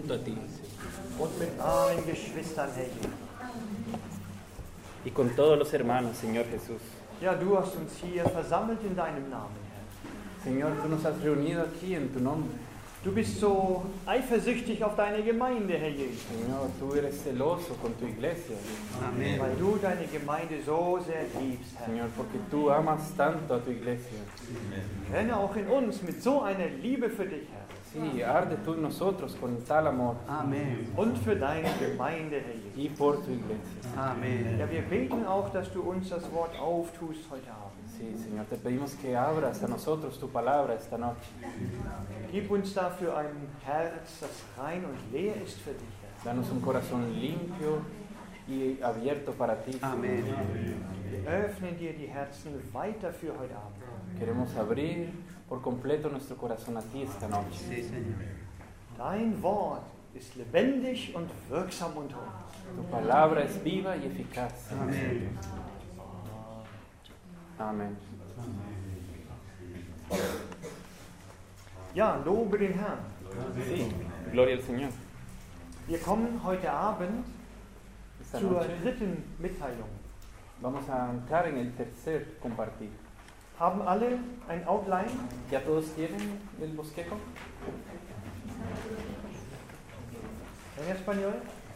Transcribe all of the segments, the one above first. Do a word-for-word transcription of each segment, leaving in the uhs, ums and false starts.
junto a ti, und mit allen Geschwistern, Herr Jesus. y con todos los hermanos, Señor Jesús. Ja, du hast uns hier versammelt in deinem Namen, Herr. Señor, tú nos has reunido aquí en tu nombre. Du bist so eifersüchtig auf deine Gemeinde, Herr Jesus. Señor, tú eres celoso con tu iglesia. Amén. Weil du deine Gemeinde so sehr liebst, Herr. Señor, porque tú amas tanto a tu iglesia. Brenne auch in uns mit so einer Liebe für dich, Herr. Sí, arde tú en nosotros con tal amor Amén. Und für deine Gemeinde, Herr Jesus. y por tu iglesia. Amén. Ja, wir beten auch, dass du uns das Wort auftust heute Abend. Sí, Señor, te pedimos que abras a nosotros tu palabra esta noche. Gib uns dafür ein Herz, das rein und leer ist für dich, Herr. Danos un corazón limpio y abierto para ti. Amén. Wir öffnen dir die Herzen weiter für heute Abend. Queremos abrir por completo nuestro corazón a ti esta noche. Sí, Señor. Dein Wort ist lebendig und wirksam unter uns. Tu palabra es viva y eficaz. Amén. Amén. Ja, lobe den Herrn. Sí, gloria al Señor. Wir kommen heute Abend Esta zur noche dritten Mitteilung. vamos a entrar en el tercer compartir. Haben alle ein Outline? ¿Ya todos tienen el bosquejo? En español?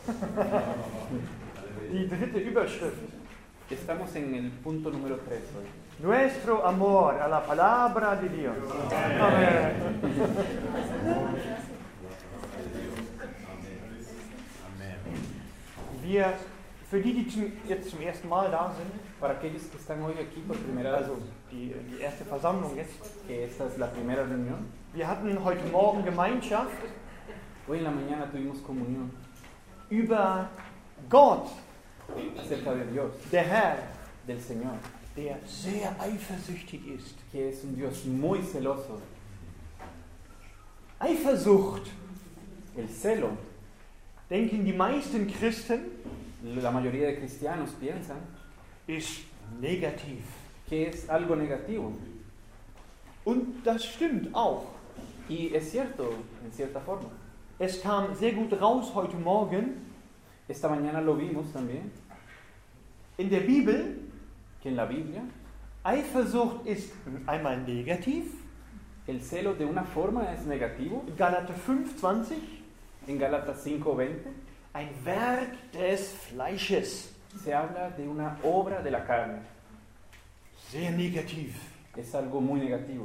Die dritte Überschrift. Estamos en el punto número tres hoy. Nuestro amor a la palabra de Dios. Amen. Wir, für die, die zum, jetzt zum ersten Mal da sind, Para aquellos que están hoy aquí por primera vez, also die, die erste Versammlung jetzt, que esta es la primera reunión, wir hatten heute Morgen Gemeinschaft hoy en la mañana tuvimos comunión über Gott, acerca de Dios, der Herr, del Señor, der sehr eifersüchtig ist. que es un Dios muy celoso. Eifersucht, El celo, denken die meisten Christen, la mayoría de cristianos piensan ist negativ. que es algo negativo. Und das stimmt auch. Y es cierto, en cierta forma. Es kam sehr gut raus heute Morgen Esta mañana lo vimos también, in der Bibel. que en la Biblia Eifersucht ist einmal negativ. el celo de una forma es negativo. Galater fünf zwanzig, En Gálatas cinco veinte ein Werk des Fleisches. se habla de una obra de la carne. Sehr negativ. Es algo muy negativo.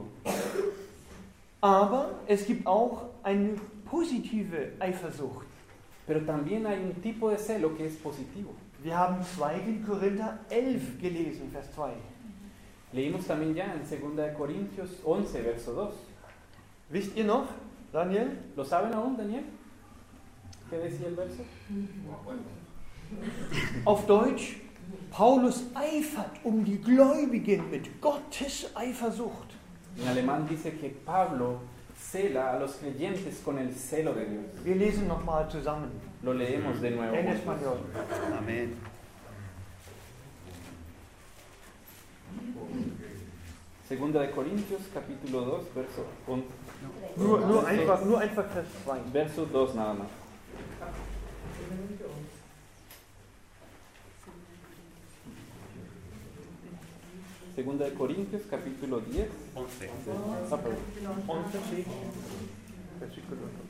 Aber es gibt auch eine positive Eifersucht. Pero también hay un tipo de celo que es positivo. Wir haben zweiten Korinther elf gelesen, Vers zwei. Leímos también ya en segunda de Corintios once, verso dos. Wisst ihr noch, Daniel? ¿Lo saben aún, Daniel? ¿Qué decía el verso? Auf Deutsch, Paulus eifert um die Gläubigen mit Gottes Eifersucht. En alemán dice que Pablo cela a los creyentes con el celo de Dios. Wir lesen nochmal zusammen. Lo leemos de nuevo. En español. Amén. Segunda de Corintios, capítulo dos, verso once. Nur, nur, einfach, nur einfach Vers zwei. Verso dos nada más. Segunda de Corintios, capítulo diez. once. Ah, perdón. once, sí. Versículo dos.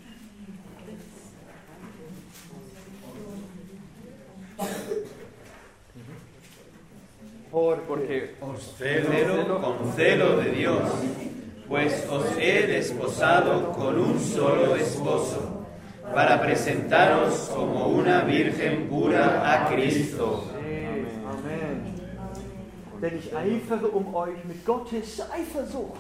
Por, Porque Os celo con celo de Dios, pues os he desposado con un solo esposo, para presentaros como una virgen pura a Cristo. Amen. Amen. Denn ich eifere um euch mit Gottes Eifersucht.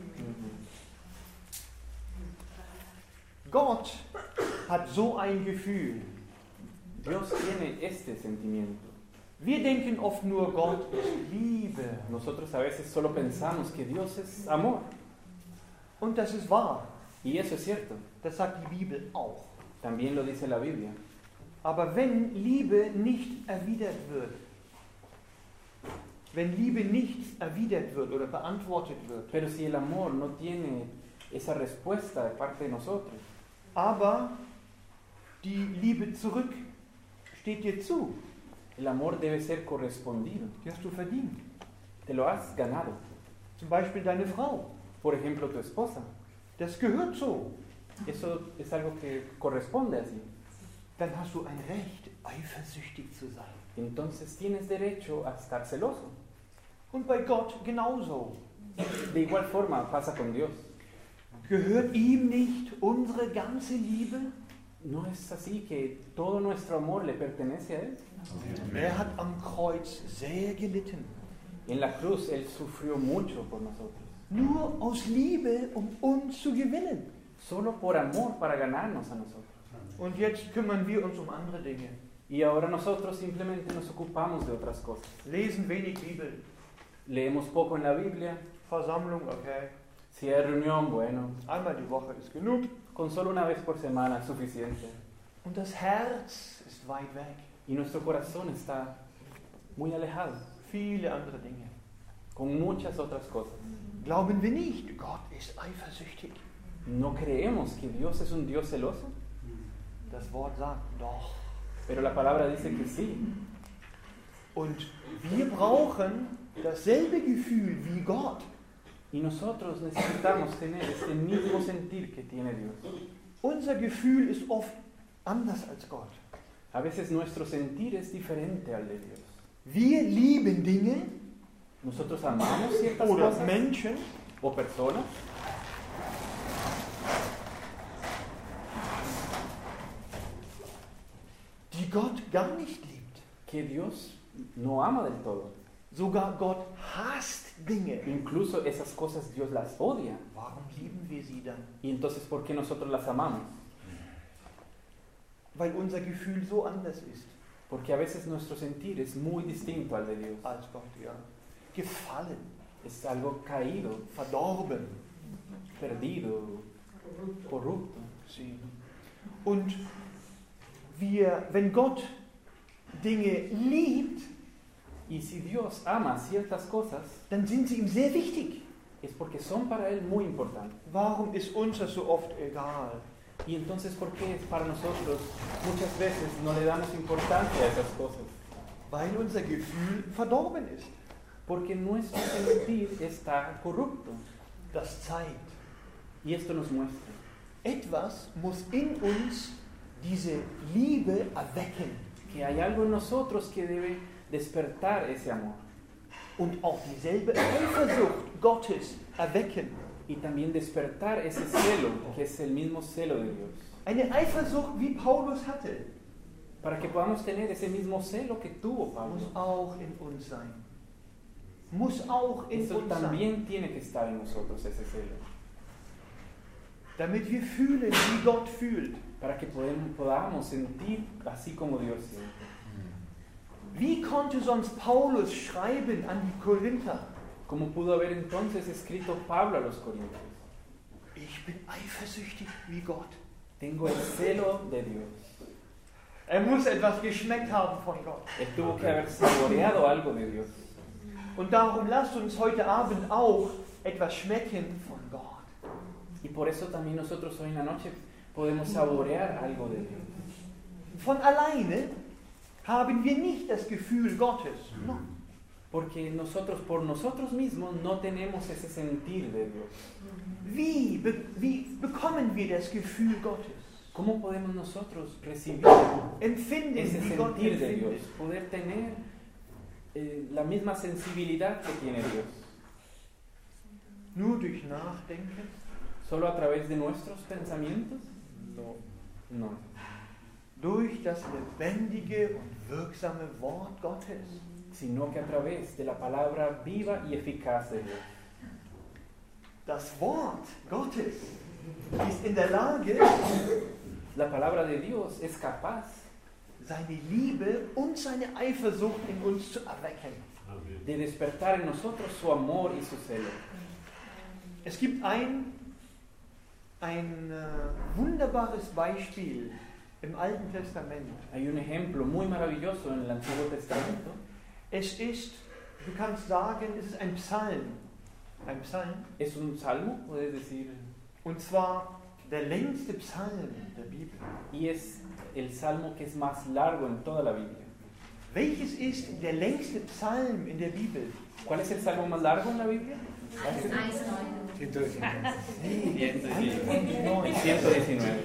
Gott hat so ein Gefühl. Dios tiene este sentimiento. Wir denken oft nur, Gott ist Liebe. Nosotros a veces solo pensamos que Dios es amor. Und das ist wahr. Y eso es cierto. Das sagt die Bibel auch. También lo dice la Biblia. Aber wenn Liebe nicht erwidert wird, wenn Liebe nicht erwidert wird oder beantwortet wird, Pero si el amor no tiene esa respuesta de parte de nosotros, aber Die Liebe zurück steht dir zu. El amor debe ser correspondido. Die hast du verdient. Te lo has ganado. Zum Beispiel deine Frau. Por ejemplo, tu esposa. Das gehört so. Eso es algo que corresponde así. Dann hast du ein Recht, eifersüchtig zu sein. Entonces tienes derecho a estar celoso. Und bei Gott genauso. De igual forma pasa con Dios. Gehört ihm nicht unsere ganze Liebe? ¿No es así que todo nuestro amor le pertenece a Él? Er hat am Kreuz sehr gelitten. En la cruz Él sufrió mucho por nosotros. Nur aus Liebe, um uns zu gewinnen. Solo por amor para ganarnos a nosotros. Und jetzt kümmern wir uns um andere Dinge. Y ahora nosotros simplemente nos ocupamos de otras cosas. Lesen wenig Bibel. Leemos poco en la Biblia. Versammlung, okay. Si hay reunión, bueno. Einmal die Woche ist genug. Con solo una vez por semana es suficiente. Und das Herz ist weit weg. Y nuestro corazón está muy alejado. Viele andere Dinge. Con muchas otras cosas. Glauben wir nicht, Gott ist eifersüchtig. ¿No creemos que Dios es un Dios celoso? Das Wort sagt doch. Pero la palabra dice que sí. Und wir brauchen dasselbe Gefühl wie Gott. Y nosotros necesitamos tener este mismo sentir que tiene Dios. Unser Gefühl ist oft anders als Gott. A veces nuestro sentir es diferente al de Dios. Wir lieben Dinge Nosotros amamos ciertas oder cosas Menschen, o personas die Gott gar nicht liebt. que Dios no ama del todo. Sogar Gott hasst Dinge. Incluso esas cosas Dios las odia. Warum lieben wir sie dann? Y entonces, ¿por qué nosotros las amamos? Weil unser Gefühl so anders ist Porque a veces nuestro sentir es muy distinto al de Dios. als Gott. Ja. Gefallen, Es algo caído, verdorben. perdido, corrupto. Sie. Und wir, wenn Gott Dinge liebt, Y si Dios ama ciertas cosas, dann sind sie ihm sehr wichtig. es porque son para Él muy importantes. Warum ist uns das so oft egal? Y entonces, ¿por qué es para nosotros muchas veces no le damos importancia a esas cosas? Weil unser Gefühl verdorben ist. Porque nuestro sentir está corrupto. Das zeigt, Y esto nos muestra. etwas muss in uns diese Liebe erwecken Que hay algo en nosotros que debe despertar ese amor. und auch dieselbe Eifersucht Gottes erwecken. Y también despertar ese celo, que es el mismo celo de Dios. Eine Eifersucht, wie Paulus hatte, Para que podamos tener ese mismo celo que tuvo muss Pablo. auch in uns sein. Muss auch in Eso uns sein. también tiene que estar en nosotros, ese celo. Damit wir fühlen, wie Gott fühlt. Para que podemos, podamos sentir así como Dios siente. Wie konnte sonst Paulus schreiben an die Korinther? Como pudo haber entonces escrito Pablo a los Corintios. Ich bin eifersüchtig wie Gott. Tengo el celo de Dios. Er muss etwas geschmeckt haben von Gott. Él tuvo que haber saboreado algo de Dios. Und darum lasst uns heute Abend auch etwas schmecken von Gott. Y por eso también nosotros hoy en la noche podemos saborear algo de Dios. Von alleine haben wir nicht das Gefühl Gottes. No. Porque nosotros, por nosotros mismos, no tenemos ese sentir de Dios. Wie, be, wie bekommen wir das Gefühl Gottes? ¿Cómo podemos nosotros recibir Empfinden, ese wie Gott sentir de Dios? empfindet. Poder tener eh, la misma sensibilidad que tiene Dios. Nur durch Nachdenken? ¿Solo a través de nuestros pensamientos? No. No. Durch das lebendige und wirksame Wort Gottes. Sino que a través de la palabra viva y eficaz de Dios. Das Wort Gottes ist in der Lage, La palabra de Dios es capaz seine Liebe und seine Eifersucht in uns zu erwecken. de despertar en nosotros su amor y su celo. Es gibt ein, ein äh, wunderbares Beispiel im Alten Testament. Hay un ejemplo muy maravilloso en el Antiguo Testamento. Es ist, du kannst sagen, es ist ein Psalm. Ein Psalm. Es un salmo, puedes decir, Und zwar der längste Psalm der Bibel. y es el salmo que es más largo en toda la Biblia. Welches ist der längste Psalm in der Bibel? ¿Cuál es el salmo más largo en la Biblia? ciento diecinueve. El ciento diecinueve.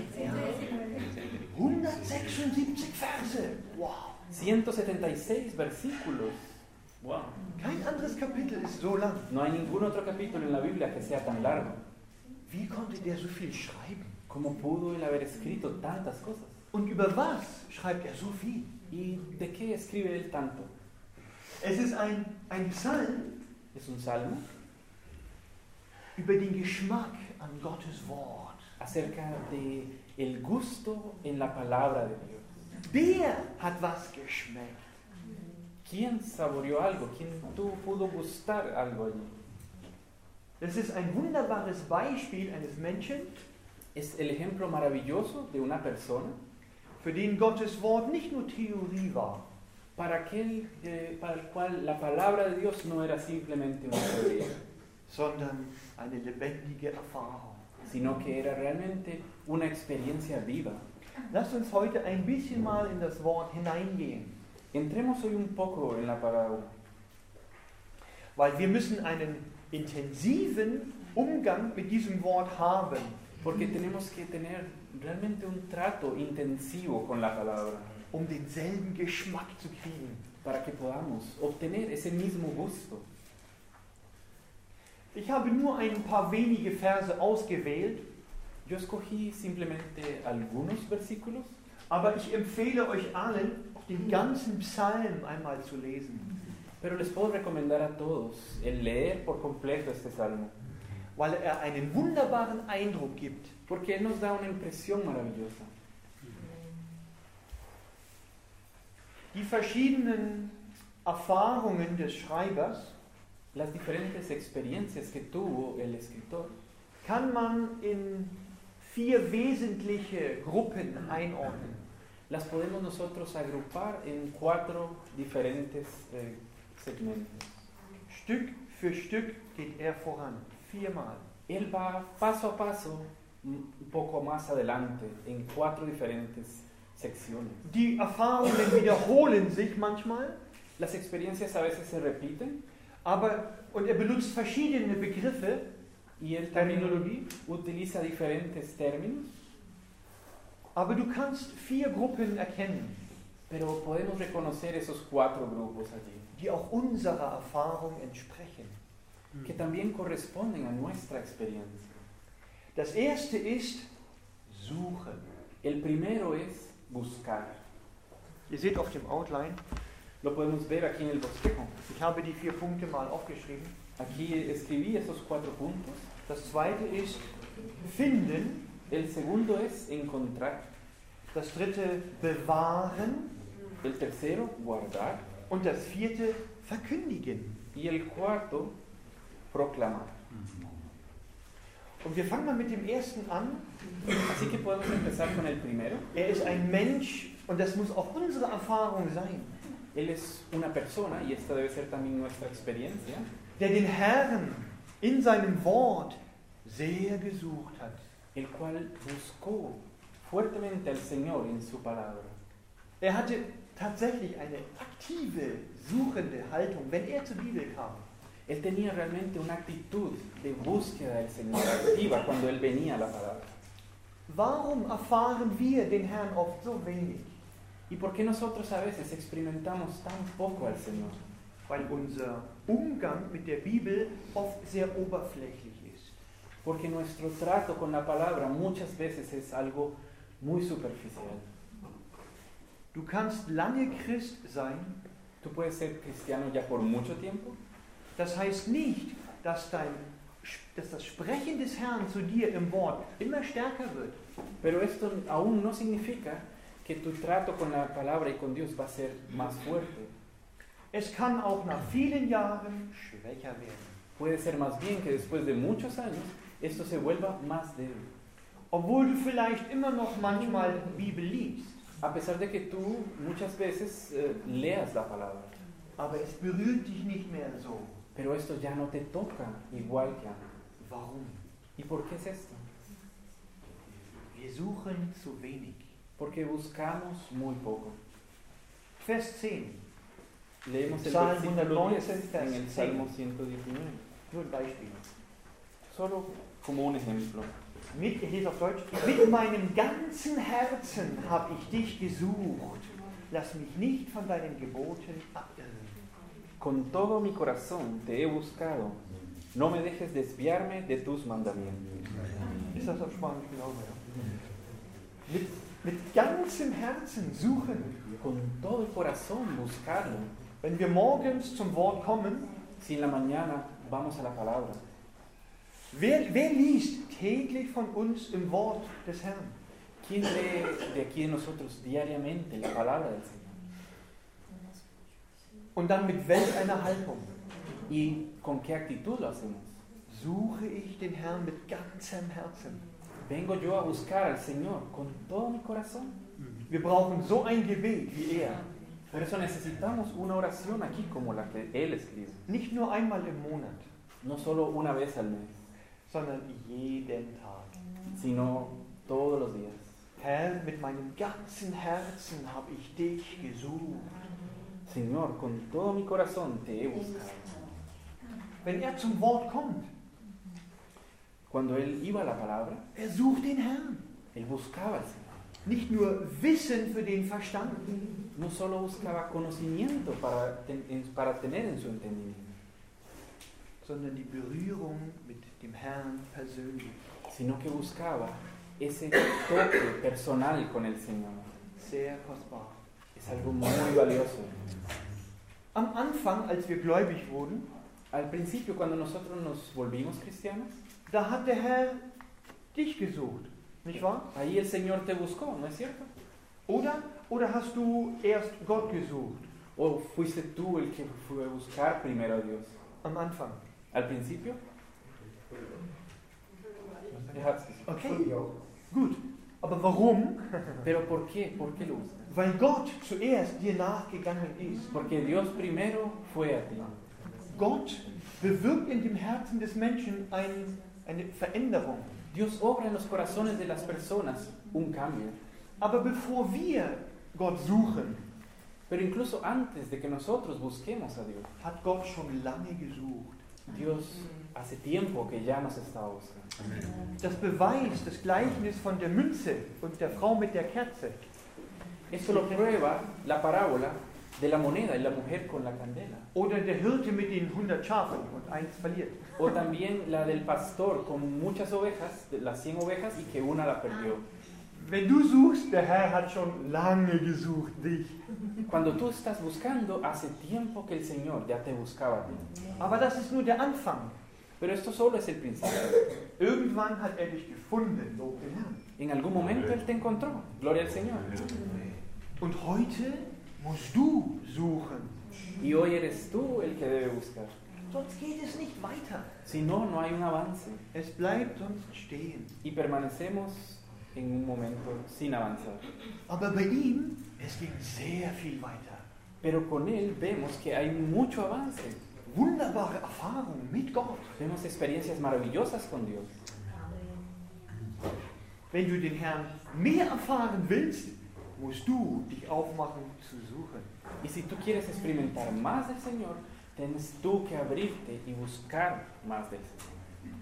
hundertsechsundsiebzig Verse. Wow. ciento setenta y seis versículos. Wow. Kein anderes Kapitel ist so lang. No hay ningún otro capítulo en la Biblia que sea tan largo. Wie konnte der so viel schreiben? ¿Cómo pudo él haber escrito tantas cosas? Und über was schreibt er so viel? ¿Y de qué escribe él tanto? Es ist ein, ein Psalm Es un salmo über den Geschmack an Gottes Wort. acerca de el gusto en la palabra de Dios. Wer hat was geschmeckt? ¿Quién saboreó algo? ¿Quién tú pudo gustar algo allí? Das ist ein wunderbares Beispiel eines Menschen, Es el ejemplo maravilloso de una persona für den Gottes Wort nicht nur Theorie war, para aquel eh, para el cual la palabra de Dios no era simplemente una teoría, sondern eine lebendige Erfahrung. sino que era realmente una experiencia viva. Lasst uns heute ein bisschen mal in das Wort hineingehen, Entremos hoy un poco en la palabra, weil wir müssen einen intensiven Umgang mit diesem Wort haben, porque tenemos que tener realmente un trato intensivo con la palabra um denselben Geschmack zu kriegen. para que podamos obtener ese mismo gusto. Ich habe nur ein paar wenige Verse ausgewählt, Yo escogí simplemente algunos versículos, aber ich empfehle euch allen, den ganzen Psalm einmal zu lesen, pero les puedo recomendar a todos el leer por completo este salmo, weil er einen wunderbaren Eindruck gibt. porque él nos da una impresión maravillosa. Die verschiedenen Erfahrungen des Schreibers Las diferentes experiencias que tuvo el escritor kann man in vier wesentliche Gruppen einordnen. las podemos nosotros agrupar en cuatro diferentes eh, segmentos. Stück für Stück geht er voran, viermal. Él va paso a paso, un poco más adelante, en cuatro diferentes secciones. Die Erfahrungen wiederholen sich manchmal, Las experiencias a veces se repiten aber und er benutzt verschiedene Begriffe, y él también Terminologie, utiliza diferentes términos, aber du kannst vier Gruppen erkennen, pero podemos reconocer esos cuatro grupos allí, die auch unserer Erfahrung entsprechen. que también corresponden a nuestra experiencia. Das erste ist Suchen. El primero es buscar. Ihr seht auf dem Outline, Lo podemos ver aquí en el bosquejo. ich habe die vier Punkte mal aufgeschrieben. Aquí escribí esos cuatro puntos. Das zweite ist Finden. El segundo es encontrar. Das dritte Bewahren. El tercero, guardar. Und das vierte Verkündigen. Y el cuarto, proclamar. Und wir fangen mal mit dem ersten an. Así que podemos empezar con el primero. Er ist ein Mensch und das muss auch unsere Erfahrung sein, Él es una persona, y esta debe ser también nuestra experiencia, der den Herrn in seinem Wort sehr gesucht hat. el cual buscó fuertemente al Señor en su palabra. Er hatte tatsächlich eine aktive, suchende Haltung, wenn er zur Bibel kam. Él tenía realmente una actitud de búsqueda del Señor activa cuando Él venía a la palabra. Warum erfahren wir den Herrn oft so wenig? ¿Y por qué nosotros a veces experimentamos tan poco al Señor? Weil unser Umgang mit der Bibel oft sehr oberflächlich ist. Porque nuestro trato con la palabra muchas veces es algo muy superficial. Du kannst lange Christ sein, Tú puedes ser cristiano ya por mucho tiempo. das heißt nicht, dass, dein, dass das Sprechen des Herrn zu dir im Wort immer stärker wird. Pero esto aún no significa que tu trato con la palabra y con Dios va a ser más fuerte. Es kann auch nach vielen Jahren schwächer werden. Puede ser más bien que después de muchos años esto se vuelva más débil. Obwohl du vielleicht immer noch manchmal die Bibel liest, A pesar de que tú muchas veces eh, leas la palabra, aber es berührt dich nicht mehr so. pero esto ya no te toca igual que antes. Warum? ¿Y por qué es esto? Wir suchen zu wenig. Porque buscamos muy poco. Vers zehn. Leemos el Psalm versículo hundertneunzehn, diez en el Vers Salmo ciento diecinueve. Nur ein Beispiel. Solo como un ejemplo. Mit, ich lese auf Deutsch. Mit meinem ganzen Herzen habe ich dich gesucht. Lass mich nicht von deinen Geboten abirren. Con todo mi corazón te he buscado. No me dejes desviarme de tus mandamientos. Ist das auf Spanisch genauso? Ja? Mit, mit ganzem Herzen suchen. Con todo el corazón buscarlo. Wenn wir morgens zum Wort kommen, Si en la mañana vamos a la palabra, wer, wer liest täglich von uns im Wort des Herrn? ¿quién lee de aquí de nosotros diariamente la palabra del Señor? Und dann mit welch einer Haltung? ¿Y con qué actitud lo hacemos? Suche ich den Herrn mit ganzem Herzen. Vengo yo a buscar al Señor con todo mi corazón. Wir brauchen so ein Gebet wie er. Por eso necesitamos una oración aquí como la que Él escribe. Nicht nur einmal im Monat, No solo una vez al mes, sondern jeden Tag. sino todos los días. Herr, mit meinem ganzen Herzen habe ich dich gesucht. Señor, con todo mi corazón te he buscado. Wenn er zum Wort kommt, Cuando Él iba a la palabra, er sucht den Herrn. Él buscaba al Señor. Nicht nur Wissen für den Verstand, No solo buscaba conocimiento para, ten- en- para tener en su entendimiento, sondern die Berührung mit dem Herrn persönlich. sino que buscaba ese toque personal con el Señor. Sehr kostbar. Es algo muy valioso. Am Anfang, als wir gläubig wurden, Al principio, cuando nosotros nos volvimos cristianos, da hat der Herr dich gesucht, nicht wahr? ahí el Señor te buscó, ¿no es cierto? Oder? Oder hast du erst Gott gesucht? ¿O fuiste tú el que fue a buscar primero a Dios? Am Anfang. ¿Al principio? Er hat's gesagt. Okay, gut. Aber warum? ¿Pero por qué? ¿Por qué lo buscas? Weil Gott zuerst dir nachgegangen ist. Porque Dios primero fue a ti. Gott bewirkt in dem Herzen des Menschen ein, eine Veränderung. Dios obra en los corazones de las personas un cambio. Aber bevor wir Gott suchen, Pero incluso antes de que nosotros busquemos a Dios, hat Gott schon lange gesucht. Dios hace tiempo que ya nos estaba buscando. Das beweist das Gleichnis von der Münze und der Frau mit der Kerze. Esto lo prueba la parábola de la moneda y la mujer con la candela. Oder der Hirte mit den hundert Schafen und eins verliert. O también la del pastor con muchas ovejas, de las cien ovejas, y que una la perdió. Wenn du suchst, der Herr hat schon lange gesucht, dich. Cuando tú estás buscando, hace tiempo que el Señor ya te buscaba a ti. Aber das ist nur der Anfang. Pero esto solo es el principio. Irgendwann hat er dich gefunden, lob den Herrn. En algún momento Él te encontró. Gloria al Señor. Und heute musst du suchen. Y hoy eres tú el que debe buscar. Sonst geht es nicht weiter. Si no, no hay un avance. Es bleibt sonst stehen. Y permanecemos en un momento sin avanzar. Aber bei ihm, es ging sehr viel weiter. Pero con Él vemos que hay mucho avance. Wunderbare Erfahrungen mit Gott. Vemos experiencias maravillosas con Dios. Wenn du den Herrn mehr erfahren willst, musst du dich aufmachen zu suchen. Y si tú quieres experimentar más del Señor, tienes tú que abrirte y buscar más del Señor.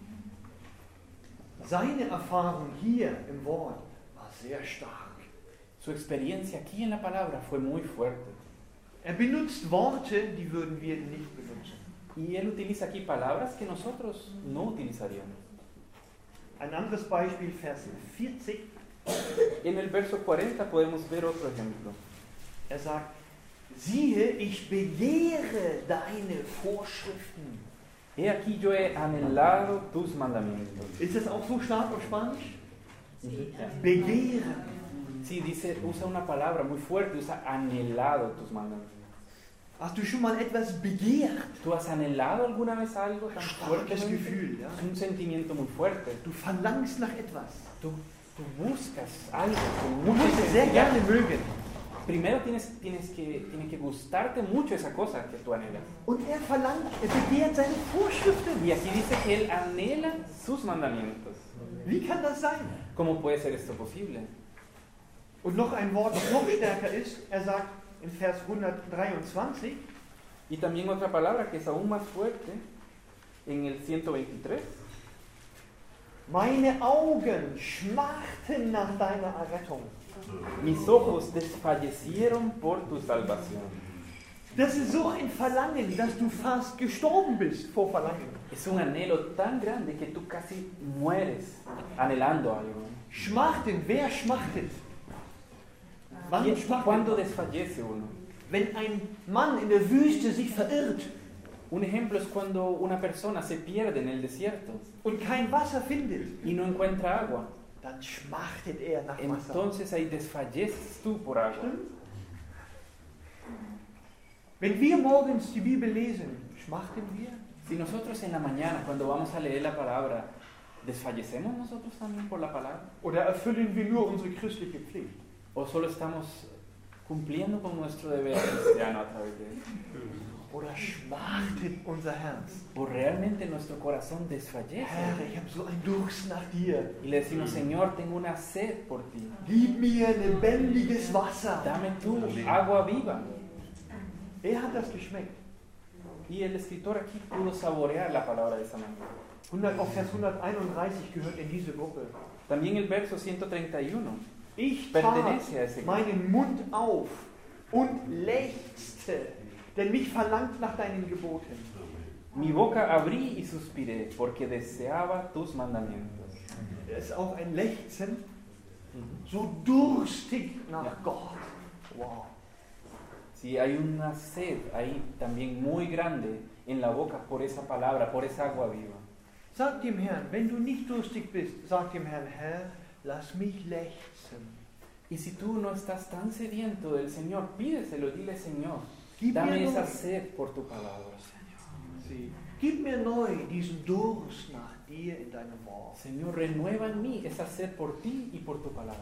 Seine Erfahrung hier im Wort war sehr stark. Su experiencia aquí en la palabra fue muy fuerte. Er benutzt Worte, die würden wir nicht benutzen. Y Él utiliza aquí palabras que nosotros no utilizaríamos. Ein anderes Beispiel, Vers vierzig. En el verso cuarenta podemos ver otro ejemplo. Er sagt, siehe, ich begehre deine Vorschriften. He aquí yo he anhelado tus mandamientos. Ist das auch so stark auf Spanisch? Begehren. Sí, dice, usa una palabra muy fuerte, usa anhelado tus mandamientos. Hast du schon mal etwas begehrt? ¿Tú has anhelado alguna vez algo tan fuerte? Starkes Gefühl, ja? Es un sentimiento muy fuerte. Du verlangst nach etwas. Tú, tú buscas algo con Du mucha musst es sehr intensidad. gerne mögen. Primero tienes, tienes que, tiene que gustarte mucho esa cosa que tú anhelas. Und er verlangt, er begehrt seine Vorschriften. Y aquí dice que él anhela sus mandamientos. Wie kann das sein? ¿Cómo puede ser esto posible? Und noch ein Wort, das noch stärker ist, er sagt in Vers hundertdreiundzwanzig, Y también otra palabra que es aún más fuerte, en el ciento veintitrés. meine Augen schmachten nach deiner Errettung. Mis ojos desfallecieron por tu salvación. Das ist so ein Verlangen, dass du fast gestorben bist vor Verlangen. Es un anhelo tan grande que tú casi mueres anhelando algo. Schmachten, wer schmachtet? Wann ¿Y schmachtet cuándo man? desfallece uno? Wenn ein Mann in der Wüste sich verirrt Un ejemplo es cuando una persona se pierde en el desierto und kein Wasser findet, y no encuentra agua. dann schmachtet er nach Wasser. Entonces ahí desfalleces tú por agua. Stimmt? Wenn wir morgens die Bibel lesen, schmachten wir? Si nosotros en la mañana, cuando vamos a leer la palabra, ¿desfallecemos nosotros también por la palabra? Oder erfüllen wir nur unsere christliche Pflicht? ¿O solo estamos cumpliendo con nuestro deber cristiano a través de eso? Oder schmachtet unser Herz? ¿O realmente nuestro corazón desfallece? Herr, ich habe so einen Durst nach dir. Y le decimos, Señor, tengo una sed por ti. Gib mir lebendiges Wasser. Dame tú agua viva. Er hat das geschmeckt. Y el escritor aquí pudo saborear la palabra de esa manera. hundert, auch Vers hunderteinunddreißig gehört in diese Gruppe. También el verso ciento treinta y uno. Ich Pertenece a tat ese meinen Mund auf und lechzte, denn mich verlangt nach deinen Geboten. Mi boca abrí y suspiré, porque deseaba tus mandamientos. Es ist auch ein Lechzen, so durstig nach Ja. Gott. Wow. Sí, hay una sed ahí también muy grande en la boca por esa palabra, por esa agua viva. Sag dem Herrn, wenn du nicht durstig bist, sag dem Herrn, Herr, lass mich lechzen. Y si tú no estás tan sediento del Señor, pídeselo, dile, Señor, Gib mir, dame esa neu, sed por tu palabra. Sie- gib mir neu diesen Durst nach dir in deinem Wort. Señor, renueva en mí esa sed por ti y por tu palabra.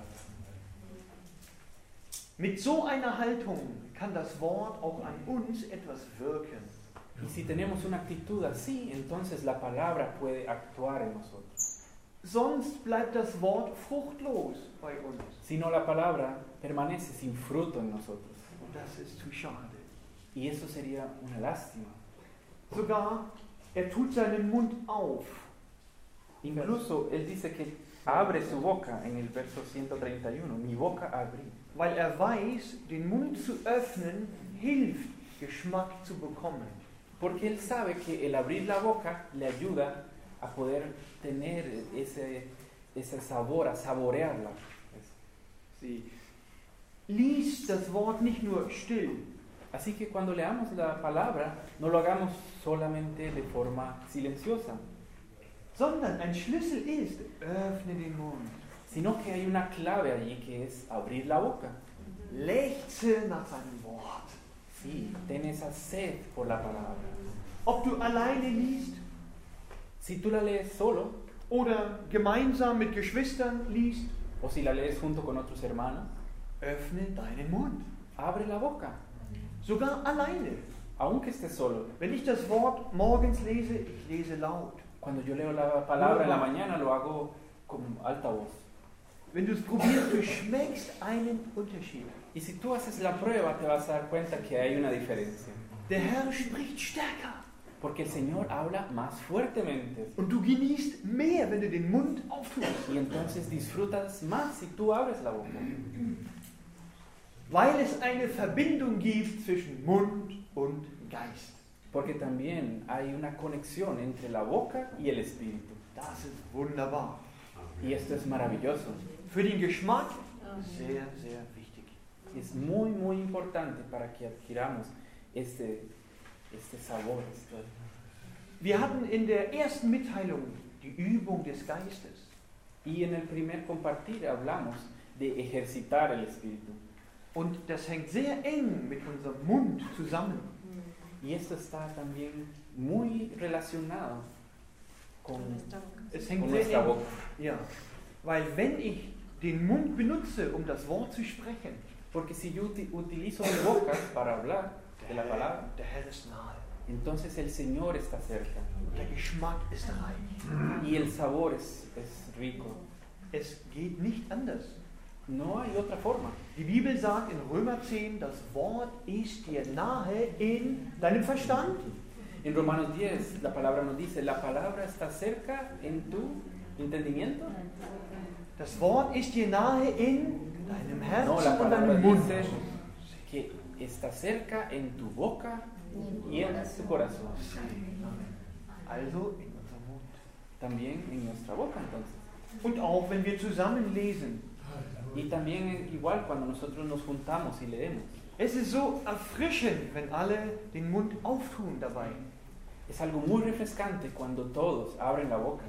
Mit so einer Haltung kann das Wort auch an uns etwas wirken. Y si tenemos una actitud así, entonces la palabra puede actuar en nosotros. Sonst bleibt das Wort fruchtlos bei uns. Si no, la palabra permanece sin fruto en nosotros. Und das ist zu schade. Y eso sería una lástima. Sogar, er tut seinen Mund auf. Incluso él dice que abre su boca en el verso ciento treinta y uno. Mi boca abrí. Weil er weiß, den Mund zu öffnen, hilft, Geschmack zu bekommen. Porque él sabe que el abrir la boca le ayuda a poder tener ese, ese sabor, a saborearla. Sie liest das Wort nicht nur still, Así que cuando leamos la palabra, no lo hagamos solamente de forma silenciosa, sondern ein Schlüssel ist, öffne den Mund. sino que hay una clave allí que es abrir la boca. Lechze nach seinem Wort. Sí, ten esa sed por la palabra. Ob du alleine liest Si tú la lees solo, oder gemeinsam mit Geschwistern liest, o si la lees junto con otros hermanos, öffne deinen Mund. abre la boca, Sogar alleine. aunque estés solo. Wenn ich das Wort morgens lese, ich lese laut. Cuando yo leo la palabra en la mañana, lo hago con alta voz. Wenn du es probierst, du schmeckst einen Unterschied. Y si tú haces la prueba, te vas a dar cuenta que hay una diferencia. Der Herr spricht stärker. Porque el Señor habla más fuertemente. Und du genießt mehr, wenn du den Mund auftust. Y entonces disfrutas más si tú abres la boca. Weil es eine Verbindung gibt zwischen Mund und Geist. Porque también hay una conexión entre la boca y el espíritu. Das ist wunderbar. Y esto es maravilloso. Für den Geschmack sehr, sehr wichtig. Es muy, muy importante para que adquiramos este, este sabor. Este. Wir hatten in der ersten Mitteilung die Übung des Geistes. Y en el primer compartir hablamos de ejercitar el espíritu. Und das hängt sehr eng mit unserem Mund zusammen. Y esto está también muy relacionado con, Es hängt con sehr nuestra eng. boca. Ja, weil wenn ich den Mund benutze, um das Wort zu sprechen, Porque si yo uti- utilizo mi boca para hablar de la palabra, der Herr ist nahe. entonces el Señor está cerca. Der Geschmack ist reich. Y el sabor es, es rico. Es geht nicht anders. No hay otra forma. Die Bibel sagt in Römer zehn, das Wort ist dir nahe in deinem Verstand. En Romanos diez, la palabra nos dice, la palabra está cerca en tu entendimiento. Das Wort ist dir nahe in deinem Herzen No, la und palabra deinem Mund. dice que está cerca en tu boca y en tu corazón. Also in unserem Mund. También en nuestra boca, entonces. Und auch wenn wir zusammen lesen. Y también igual cuando nosotros nos juntamos y leemos. Es ist so erfrischend, wenn alle den Mund auftun dabei. Es algo muy refrescante cuando todos abren la boca.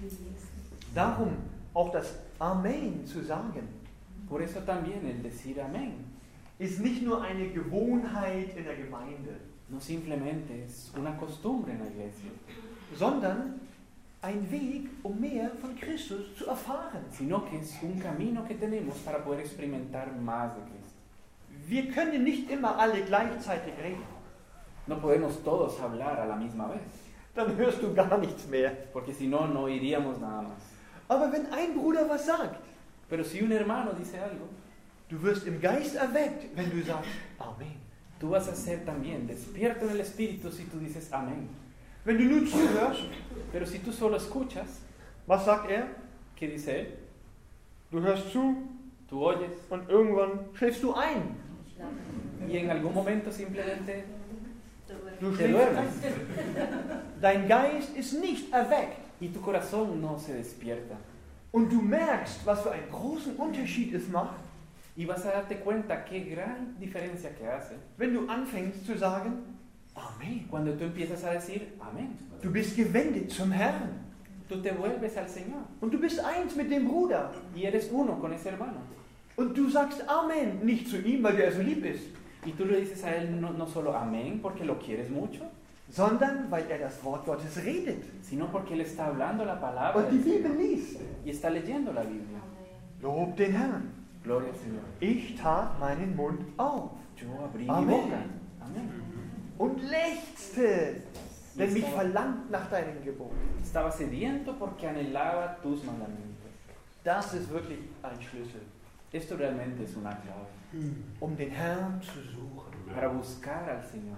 Darum auch das Amen zu sagen, Por eso también el decir amén ist nicht nur eine Gewohnheit in der Gemeinde, no simplemente es una costumbre en la iglesia, sondern ein Weg, um mehr von Christus zu erfahren. sino que es un camino que tenemos para poder experimentar más de Cristo. Wir können nicht immer alle gleichzeitig reden, No podemos todos hablar a la misma vez, dann hörst du gar nichts mehr. porque si no, no iríamos nada más. Aber wenn ein Bruder was sagt, Pero si un hermano dice algo, du wirst im Geist erweckt, wenn du sagst Amen. tú vas a ser también despierto en el Espíritu si tú dices amén. Wenn du nur zuhörst, Pero si tú solo escuchas, was sagt er? ¿qué dice él? Du hörst zu Tú oyes und irgendwann schläfst du ein. y en algún momento simplemente Du te schläfst duermes ein. Dein Geist ist nicht erweckt. y tu corazón no se despierta. Und du merkst, was für einen großen Unterschied es macht, Y vas a darte cuenta qué gran diferencia que hace wenn du anfängst zu sagen Amen. cuando tú empiezas a decir amén. Du bist gewendet zum Herrn. Tú te vuelves al Señor Und du bist eins mit dem Bruder. y eres uno con ese hermano. Und du sagst Amen, nicht zu ihm, weil er so lieb ist, Y tú le dices a él no, no solo amén porque lo quieres mucho, sondern weil er das Wort Gottes redet sino porque él está hablando la palabra und die del Bibel Señor liest. y está leyendo la Biblia. Lob den Herrn. Gloria al Señor. Ich tat meinen Mund auf Yo abrí mi Amén. boca. Amén. und lechzte, denn mich verlangt nach deinen Geboten. Estaba sediento porque anhelaba tus mandamientos. Das ist wirklich ein Schlüssel, Esto realmente es una clave um den Herrn zu suchen. para buscar al Señor.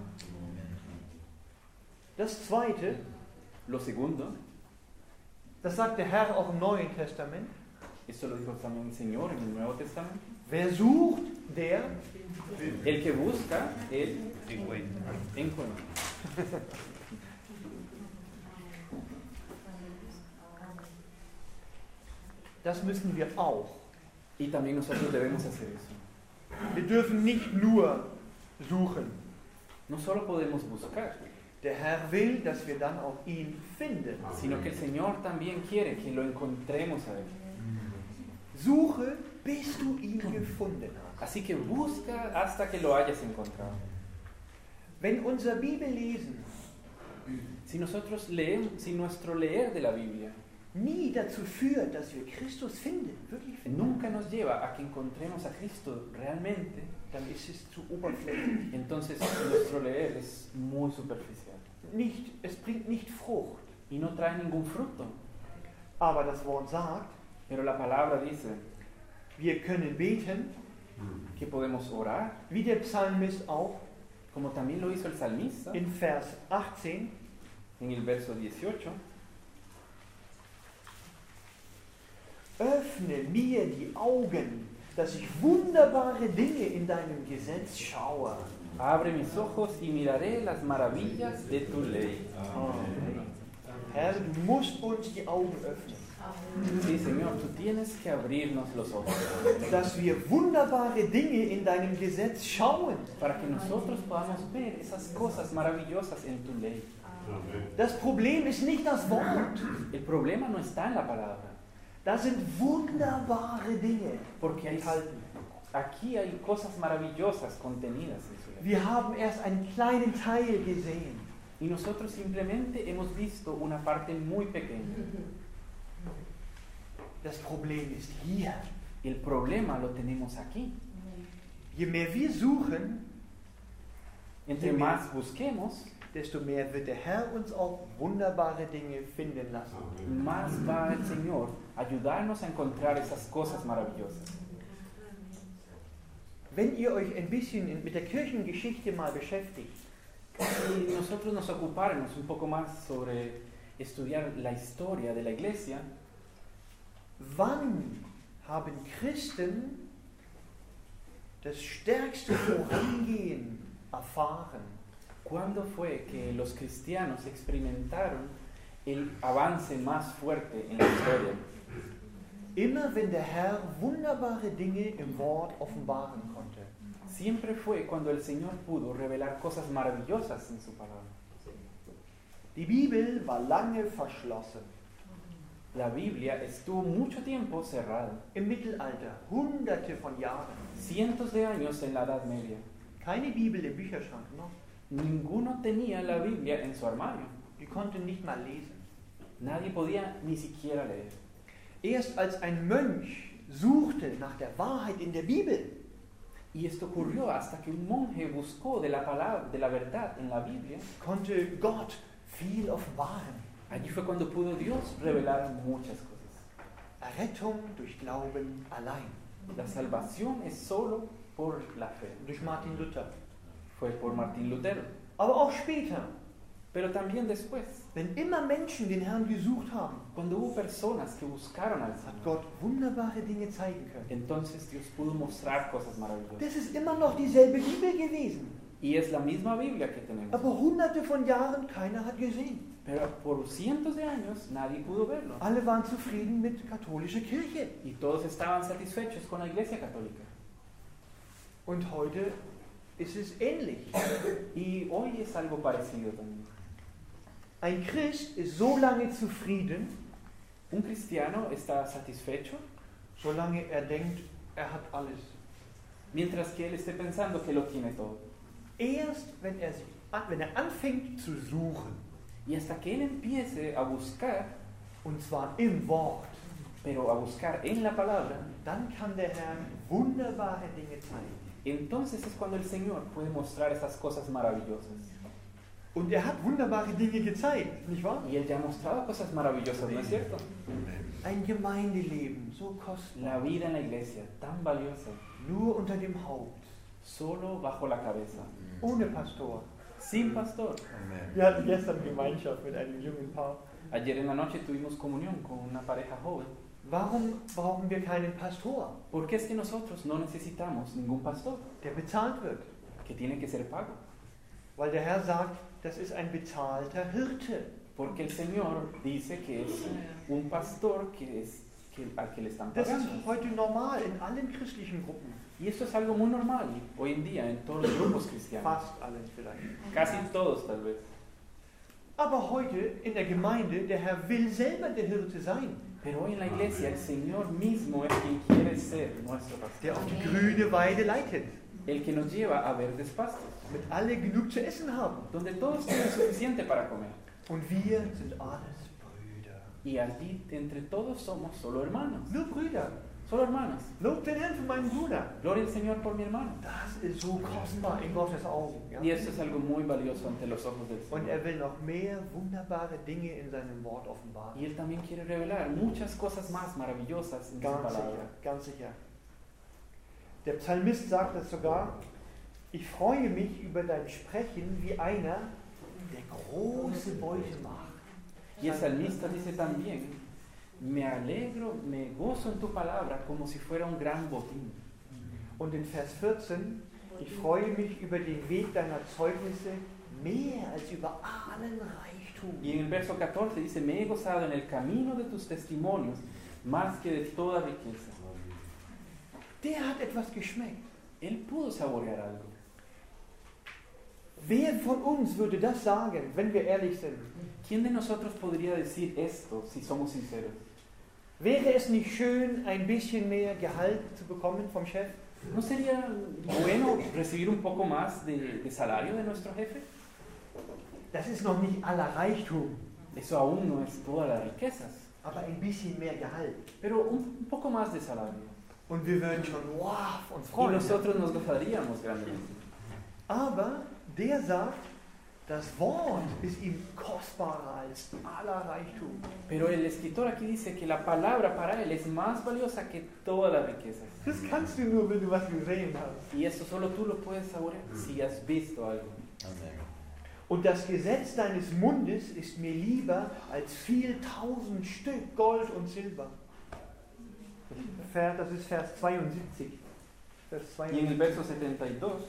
Das Zweite, Lo segundo, das sagt der Herr auch im Neuen Testament, esto lo dijo también el Señor en el Nuevo Testamento. wer sucht, der El que busca, él Encuentra. encuentra. Das müssen wir auch. Y también nosotros debemos hacer eso. Wir dürfen nicht nur suchen. No solo podemos buscar, Der Herr will, dass wir dann auch ihn finden. sino que el Señor también quiere que lo encontremos a Él. Suche, bis du ihn gefunden hast. Así que busca hasta que lo hayas encontrado. Wenn unser Bibellesen Si nosotros leemos, si nuestro leer de la Biblia nie dazu führt, dass wir Christus finden, wirklich finden, nunca nos lleva a que encontremos a Cristo realmente, dann ist es zu oberflächlich. entonces nuestro leer es muy superficial Nicht, es bringt nicht Frucht. y no trae ningún fruto. Aber das Wort sagt, Pero la palabra dice wir können beten, que podemos orar, wie der Psalmist auch como también lo hizo el salmista in Vers achtzehn. en el verso dieciocho. Öffne mir die Augen, dass ich wunderbare Dinge in deinem Gesetz schaue. Abre mis ojos y miraré las maravillas de tu ley. Herr, du musst uns die Augen öffnen, Sí, Señor, tú tienes que abrirnos los ojos dass wir wunderbare Dinge in deinem Gesetz schauen. para que nosotros podamos ver esas cosas maravillosas en tu ley. Das Problem ist nicht das Wort, El problema no está en la palabra, da sind wunderbare Dinge porque hay, enthalten. aquí hay cosas maravillosas contenidas en su ley. Wir haben erst einen kleinen Teil gesehen. Y nosotros simplemente hemos visto una parte muy pequeña. Das Problem ist hier. El problema lo tenemos aquí. Je mehr wir suchen, Entre más busquemos, desto mehr wird der Herr uns auch wunderbare Dinge finden lassen. más va el Señor a ayudarnos a encontrar esas cosas maravillosas. wenn ihr euch ein bisschen in, mit der Kirchengeschichte mal beschäftigt, Si nosotros nos ocupáramos un poco más sobre estudiar la historia de la iglesia, wann haben Christen das stärkste Vorangehen erfahren? ¿cuándo fue que los cristianos experimentaron el avance más fuerte en la historia? Immer wenn der Herr wunderbare Dinge im Wort offenbaren konnte. Siempre fue cuando el Señor pudo revelar cosas maravillosas en su palabra. Die Bibel war lange verschlossen. La Biblia estuvo mucho tiempo cerrada, Im Mittelalter, hunderte von Jahren. cientos de años en la Edad Media. Keine Bibel im Bücherschrank noch. Ninguno tenía la Biblia en su armario. Die konnten nicht mal lesen. Nadie podía ni siquiera leer. Erst als ein Mönch suchte nach der Wahrheit in der Bibel, Y esto ocurrió hasta que un monje buscó de la palabra, de la verdad en la Biblia. konnte Gott viel offenbaren. Allí fue cuando pudo Dios revelar muchas cosas. Errettung durch Glauben allein. La salvación es solo por la fe. Durch Martin Luther. Fue por Martín Lutero. Aber auch später, Pero también después, wenn immer Menschen den Herrn gesucht haben, cuando hubo personas que buscaron al hat Señor, Gott wunderbare Dinge zeigen können. entonces Dios pudo mostrar cosas maravillosas. Das ist immer noch dieselbe Bibel gewesen. Y es la misma Biblia que tenemos. Aber hunderte von Jahren keiner hat gesehen. Pero por cientos de años nadie pudo verlo. Alle waren zufrieden mit katholischer Kirche. Y todos estaban satisfechos con la Iglesia Católica. Und heute ist es ähnlich. Y hoy es algo parecido también. Ein Christ ist so lange zufrieden, Un cristiano está satisfecho solange er denkt, er hat alles. mientras que él esté pensando que lo tiene todo. Erst wenn er, sich, wenn er anfängt zu suchen, Y hasta que él empiece a buscar, und zwar im Wort, pero a buscar en la palabra, dann kann der Herr wunderbare Dinge zeigen. entonces es cuando el Señor puede mostrar esas cosas maravillosas. Und er hat wunderbare Dinge gezeigt, nicht wahr? Y él ya ha mostrado cosas maravillosas, ¿no es cierto? Ein Gemeindeleben, so La kostbar, vida en la iglesia, tan valiosa, nur unter dem Haupt, solo bajo la cabeza, ohne Pastor. sin pastor. Wir hatten gestern Gemeinschaft mit einem jungen Paar. Ayer en la noche tuvimos comunión con una pareja joven. Warum brauchen wir keinen Pastor, ¿Por qué es que nosotros no necesitamos ningún pastor der bezahlt wird? que tiene que ser pago? Weil der Herr sagt, das ist ein bezahlter Hirte. Porque el Señor dice que es un pastor que es, que, al que le están Das ist pagando. heute normal in allen christlichen Gruppen. Y esto es algo muy normal hoy en día en todos los grupos cristianos. Fast allen vielleicht. Casi todos tal vez. Aber heute in der Gemeinde, der Herr will selber der Hirte sein, Pero hoy en la iglesia el Señor mismo es quien quiere ser nuestro pastor. der auf die grüne Weide leitet, El que nos lleva a verdes pastos, damit alle genug zu essen haben. donde todos tienen suficiente para comer. Und wir sind alles Brüder. Y allí entre todos somos solo hermanos. Nur Brüder. Solo hermanos. Lob den Herrn für meinen Bruder. Gloria al Señor por mi hermano. Das ist so kostbar in Gottes Augen. Ja? Y esto es algo muy valioso ante los ojos del Und Señor. er will noch mehr wunderbare Dinge in seinem Wort offenbaren. Y Él también quiere revelar muchas cosas más maravillosas en su Ganz sicher, palabra. ganz sicher. Der Psalmist sagt es sogar, ich freue mich über dein Sprechen wie einer, der große Beute macht. Y el salmista dice también, me alegro, me gozo en tu palabra como si fuera un gran botín. Und in Vers vierzehn, ich freue mich über den Weg deiner Zeugnisse mehr als über allen Reichtum. Y en el verso catorce dice, me he gozado en el camino de tus testimonios más que de toda riqueza. Der hat etwas geschmeckt. Él pudo saborear algo. Wer von uns würde das sagen, wenn wir ehrlich sind? ¿Quién de nosotros podría decir esto si somos sinceros? Wäre es nicht schön, ein bisschen mehr Gehalt zu bekommen vom Chef? ¿No sería bueno recibir un poco más de, de salario de nuestro jefe? Das ist noch nicht aller Reichtum, Eso aún no es todas las riquezas, aber ein bisschen mehr Gehalt. pero un, un poco más de salario. Und wir würden schon, wow, uns Y freuen. nosotros nos gozaríamos grandemente. Aber der sagt, Das Wort ist ihm kostbarer als aller Reichtum. Pero el escritor aquí dice que la palabra para él es más valiosa que todas las riquezas. Das kannst du nur, wenn du was gesehen hast. Y eso solo tú lo puedes saborear si has visto algo. Und das Gesetz deines Mundes ist mir lieber als viel tausend Stück Gold und Silber. Das ist Vers zweiundsiebzig. Vers Y en el zweiundsiebzig. verso setenta y dos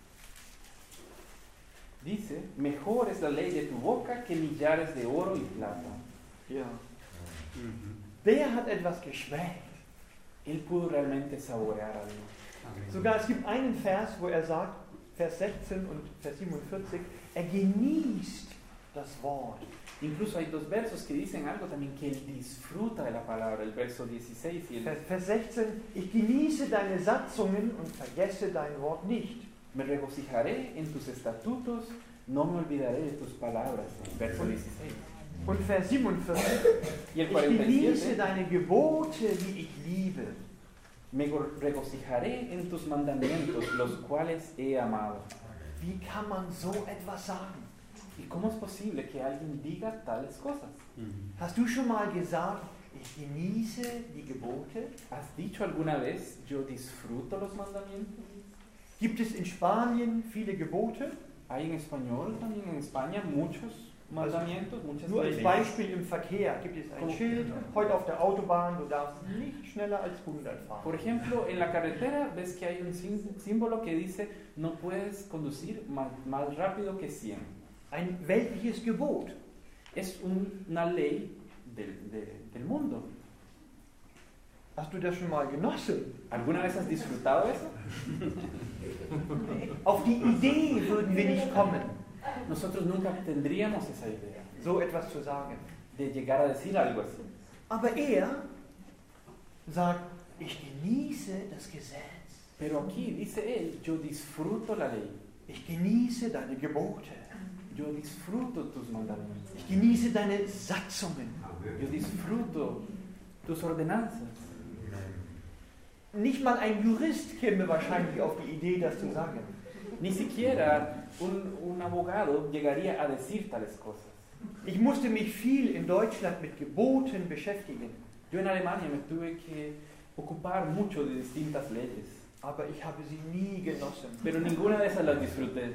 dice, mejor es la ley de tu boca que millares de oro y plata. Ja. Der hat etwas geschmeckt. Él pudo realmente saborear algo. Sogar es gibt einen Vers, wo er sagt, Vers sechzehn und Vers siebenundvierzig, er genießt das Wort. Incluso hay dos versos que dicen algo también, que él disfruta de la palabra, el verso dieciséis y el Vers, Vers sechzehn, ich genieße deine Satzungen und vergesse dein Wort nicht. me regocijaré en tus estatutos, no me olvidaré de tus palabras, el verso dieciséis. Und Vers siebenundvierzig, Y el ich cuarenta y genieße siete, deine Gebote, wie ich liebe. me go- regocijaré en tus mandamientos, los cuales he amado. Wie kann man so etwas sagen? ¿Y cómo es posible que alguien diga tales cosas? Hast du schon mal gesagt, ich genieße die Gebote? ¿Has dicho alguna vez, yo disfruto los mandamientos? Gibt es in Spanien viele Gebote? Hay en español también en España muchos mandamientos, muchas Nur als leyes. Beispiel im Verkehr gibt es ein Oh. Schild, heute auf der Autobahn, du darfst nicht schneller als hundert fahren. Por ejemplo, en la carretera ves que hay un sim- símbolo que dice no puedes conducir más, más rápido que cien. Ein weltliches Gebot. Es un- una ley del, de- del mundo. Hast du das schon mal genossen? ¿Alguna vez has disfrutado eso? Auf die Idee würden wir nicht kommen, Nosotros nunca tendríamos esa idea so etwas zu sagen. de llegar a decir algo así. Aber er sagt, ich genieße das Gesetz. Pero aquí dice él, yo disfruto la ley, Ich genieße deine Gebote. yo disfruto tus mandamientos, Ich genieße deine Satzungen. yo disfruto tus ordenanzas. Nicht mal ein Jurist käme wahrscheinlich auf die Idee, das zu sagen. Ni siquiera un, un abogado llegaría a decir tales cosas. Ich musste mich viel in Deutschland mit Geboten beschäftigen, Yo en Alemania me tuve que ocupar mucho de distintas leyes, aber ich habe sie nie genossen. pero ninguna de esas las disfruté.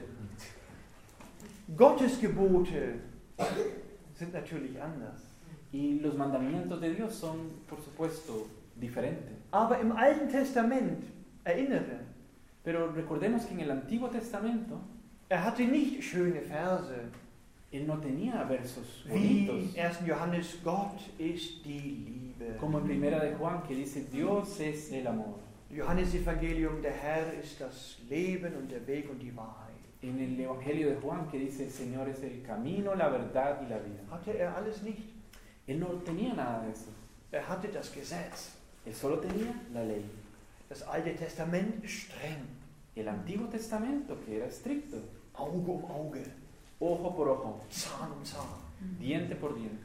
Gottes Gebote sind natürlich anders. Y los mandamientos de Dios son, por supuesto, diferentes. Aber im Alten Testament, erinnere, Pero recordemos que en el Antiguo Testamento, er hatte nicht schöne Verse, él no tenía versos wie bonitos, ersten Johannes, Gott ist die Liebe. como en Primera de Juan, que dice, Dios es el amor. Johannes Evangelium, der Herr ist das Leben und der Weg und die Wahrheit. En el Evangelio de Juan, que dice, el Señor es el camino, la verdad y la vida. Hatte er alles nicht. Él no tenía nada de eso. Er hatte das Gesetz. Él solo tenía la ley. Das Alte Testament streng. El Antiguo Testamento, que era estricto. Auge um Auge, Ojo por ojo, Zahn um Zahn. diente por diente.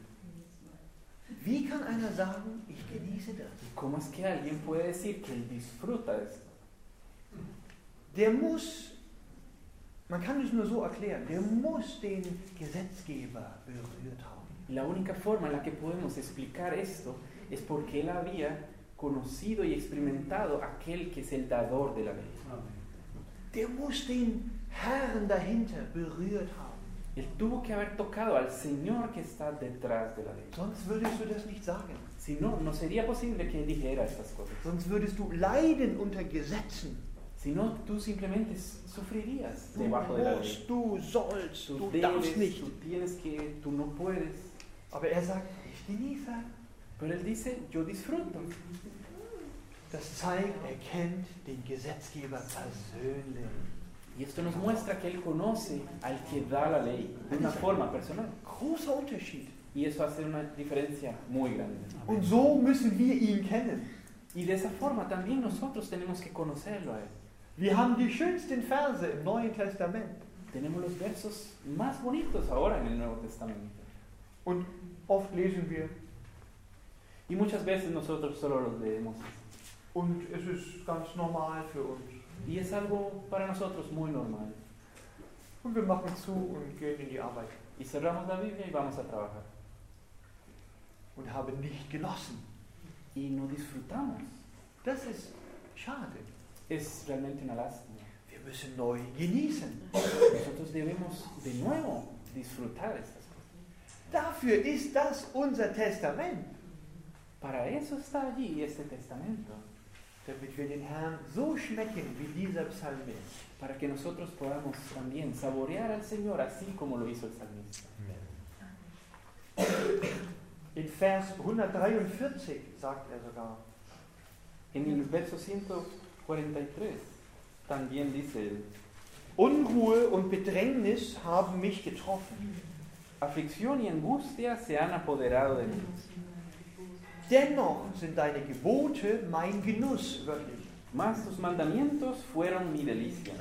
Wie kann einer sagen, ich genieße das? ¿Cómo es que alguien puede decir que él disfruta de esto? Der muss, man kann es nur so erklären, der muss den Gesetzgeber berührt haben. La única forma en la que podemos explicar esto es porque él había conocido y experimentado aquel que es el dador de la ley. Der muss den Herrn dahinter berührt haben. Él tuvo que haber tocado al Señor que está detrás de la ley. Sonst würdest du das nicht sagen. Si no, no sería posible que él dijera estas cosas. Sonst würdest du leiden unter Gesetzen. Si no, tú simplemente sufrirías Du debajo de la ley. musst, du sollst, Tú du debes, darfst nicht. tú tienes que, tú no puedes. Aber er sagt, ich genieße. Pero él dice, yo disfruto. Das zeigt, er kennt den Gesetzgeber persönlich. Y esto nos muestra que él conoce al que da la ley de una forma personal. Großer Unterschied. Y eso hace una diferencia muy grande. Und so müssen wir ihn kennen. Y de esa forma también nosotros tenemos que conocerlo a él. Wir haben die schönsten Verse im Neuen Testament. Tenemos los versos más bonitos ahora en el Nuevo Testamento. Und oft lesen wir, Y muchas veces nosotros solo los leemos. und es ist ganz normal für uns. Y es algo para nosotros muy normal. Und wir machen zu und gehen in die Arbeit. Y cerramos la Biblia y vamos a trabajar. Und haben nicht genossen. Y no disfrutamos. Das ist schade. Es realmente una lástima. Wir müssen neu genießen. Nosotros debemos de nuevo disfrutar estas cosas. Dafür ist das unser Testament. Para eso está allí este testamento. Damit wir den Herrn so schmecken wie dieser Psalmist. Para que nosotros podamos también saborear al Señor así como lo hizo el salmista. In Vers hundertdreiundvierzig sagt er sogar, En el verso ciento cuarenta y tres también dice él, Unruhe und Bedrängnis haben mich getroffen. aflicción y angustia se han apoderado de mí. Dennoch sind deine Gebote mein Genuss, wörtlich. Mas tus mandamientos fueron mi delicia.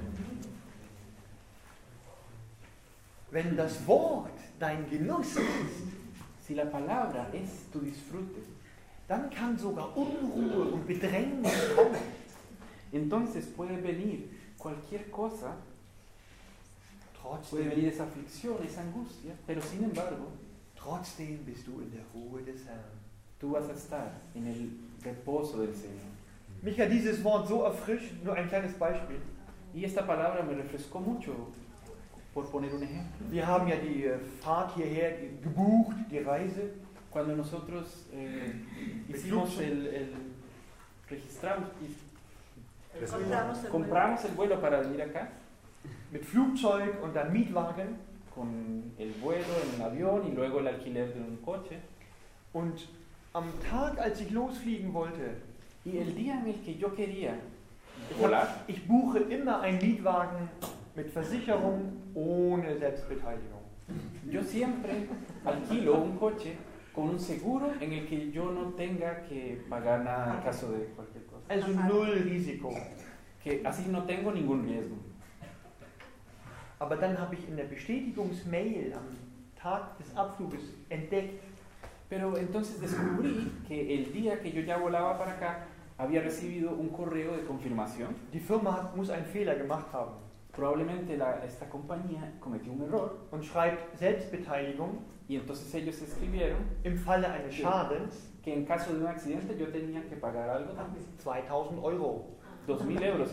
Wenn das Wort dein Genuss ist, Si la palabra es tu disfrute, dann kann sogar Unruhe und Bedrängnis kommen. entonces puede venir cualquier cosa, puede Trotzdem, venir esa aflicción, esa angustia, pero sin embargo, trotzdem bist du in der Ruhe des Herrn. tú vas a estar en el reposo del Señor. Mich hat dieses Wort so erfrischt, nur ein kleines Beispiel. Y esta palabra me refrescó mucho, por poner un ejemplo. Wir haben ja die äh, Fahrt hierher gebucht, die Reise. Cuando nosotros eh, hicimos el, el registramos y Compramos el compramos el vuelo para venir acá, Mit Flugzeug und dann Mietwagen. con el vuelo en el avión y luego el alquiler de un coche. Und am Tag, als ich losfliegen wollte, Y el día en el que yo quería ich, volar, hab, ich buche immer einen Mietwagen mit Versicherung ohne Selbstbeteiligung. yo siempre alquilo un coche con un seguro en el que yo no tenga que pagar nada en caso de cualquier cosa. Also null Risiko. Que así no tengo ningún riesgo. Aber dann habe ich in der Bestätigungsmail am Tag des Abfluges entdeckt, Pero entonces descubrí que el día que yo ya volaba para acá, había recibido un correo de confirmación. die Firma hat, muss einen Fehler gemacht haben Probablemente la- esta compañía cometió un error und schreibt Selbstbeteiligung y entonces ellos escribieron im Falle eines Schadens que en caso de un accidente yo tenía que pagar algo también, zweitausend Euro. dos mil euros.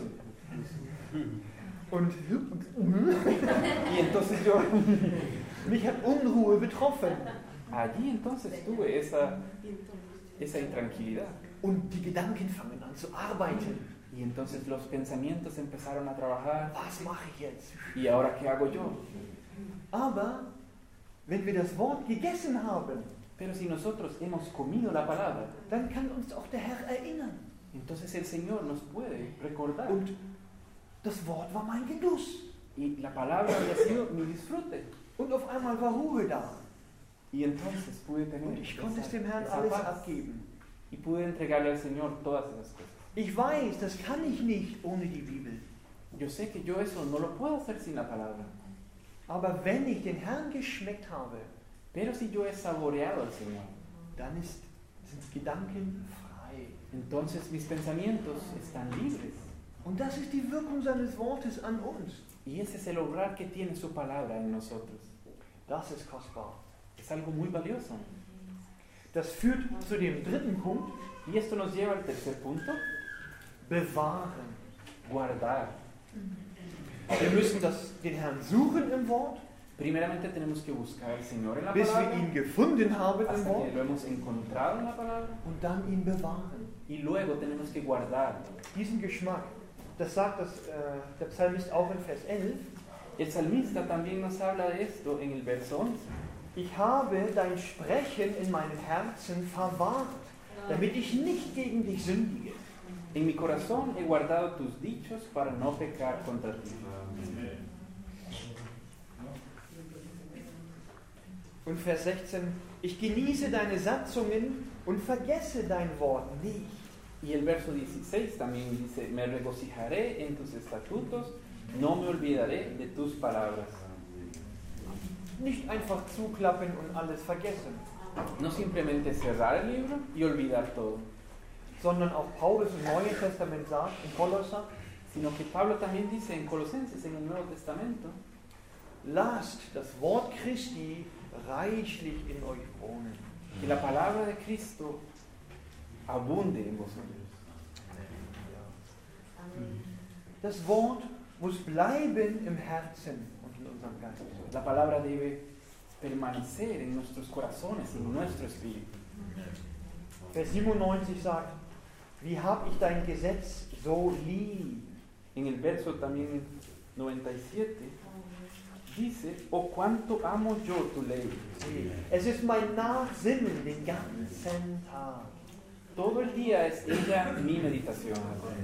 Und Y entonces yo mich hat Unruhe betroffen. allí entonces tuve esa, esa intranquilidad. Und die Gedanken fangen an zu arbeiten. Y entonces los pensamientos empezaron a trabajar. Was mache ich jetzt? ¿Y ahora qué hago yo? Aber wenn wir das Wort gegessen haben, Pero si nosotros hemos comido la palabra, dann kann uns auch der Herr erinnern. entonces el Señor nos puede recordar. Und das Wort war mein Genuss. Y la palabra había sido mi disfrute. Und auf einmal war Ruhe da. Y entonces pude tener Und ich konnte es esa, dem Herrn esa alles paz. abgeben. Y pude entregarle al Señor todas esas cosas. Ich weiß, das kann ich nicht ohne die Bibel. Yo sé que yo eso no lo puedo hacer sin la palabra. Aber wenn ich den Herrn geschmeckt habe, Pero si yo he saboreado al Señor, dann ist, sind Gedanken frei. entonces mis pensamientos están libres. Und das ist die Wirkung seines Wortes an uns. Y ese es el obrar que tiene su palabra en nosotros. Das ist kostbar. Es algo muy valioso. Das führt zu dem dritten Punkt, Y esto nos lleva al tercer punto, bewahren. guardar. Wir müssen das, den Herrn suchen im Wort, Primeramente tenemos que buscar al Señor en la bis wir palabra, ihn gefunden haben im hasta Wort, que lo hemos encontrado en la palabra, und dann ihn bewahren. y luego tenemos que guardarlo. Diesen Geschmack, das sagt das, äh, der Psalmist auch in Vers elf. El salmista también nos habla de esto en el verso once. Ich habe dein Sprechen in meinem Herzen verwahrt, damit ich nicht gegen dich sündige. En mi corazón he guardado tus dichos para no pecar contra ti. Und Vers sechzehn, ich genieße deine Satzungen und vergesse dein Wort nicht. Y el verso dieciséis también dice, me regocijaré en tus estatutos, no me olvidaré de tus palabras. Nicht einfach zuklappen und alles vergessen, No simplemente cerrar el libro y olvidar todo, sondern auch Paulus im Neuen Testament sagt, in Kolosser, sino que Pablo también dice en Colosenses, en el Nuevo Testamento, lasst das Wort Christi reichlich in euch wohnen. Que la palabra de Cristo abunde en vosotros. Das Wort muss bleiben im Herzen und in unserem Geist. La palabra debe permanecer en nuestros corazones y en nuestro espíritu. Vers siebenundneunzig sagt, wie hab ich dein Gesetz so lieb. En el verso también noventa y siete dice, oh cuánto amo yo tu ley. Es ist mein Nachsinnen den ganzen Tag. Todo el día es ella mi meditación.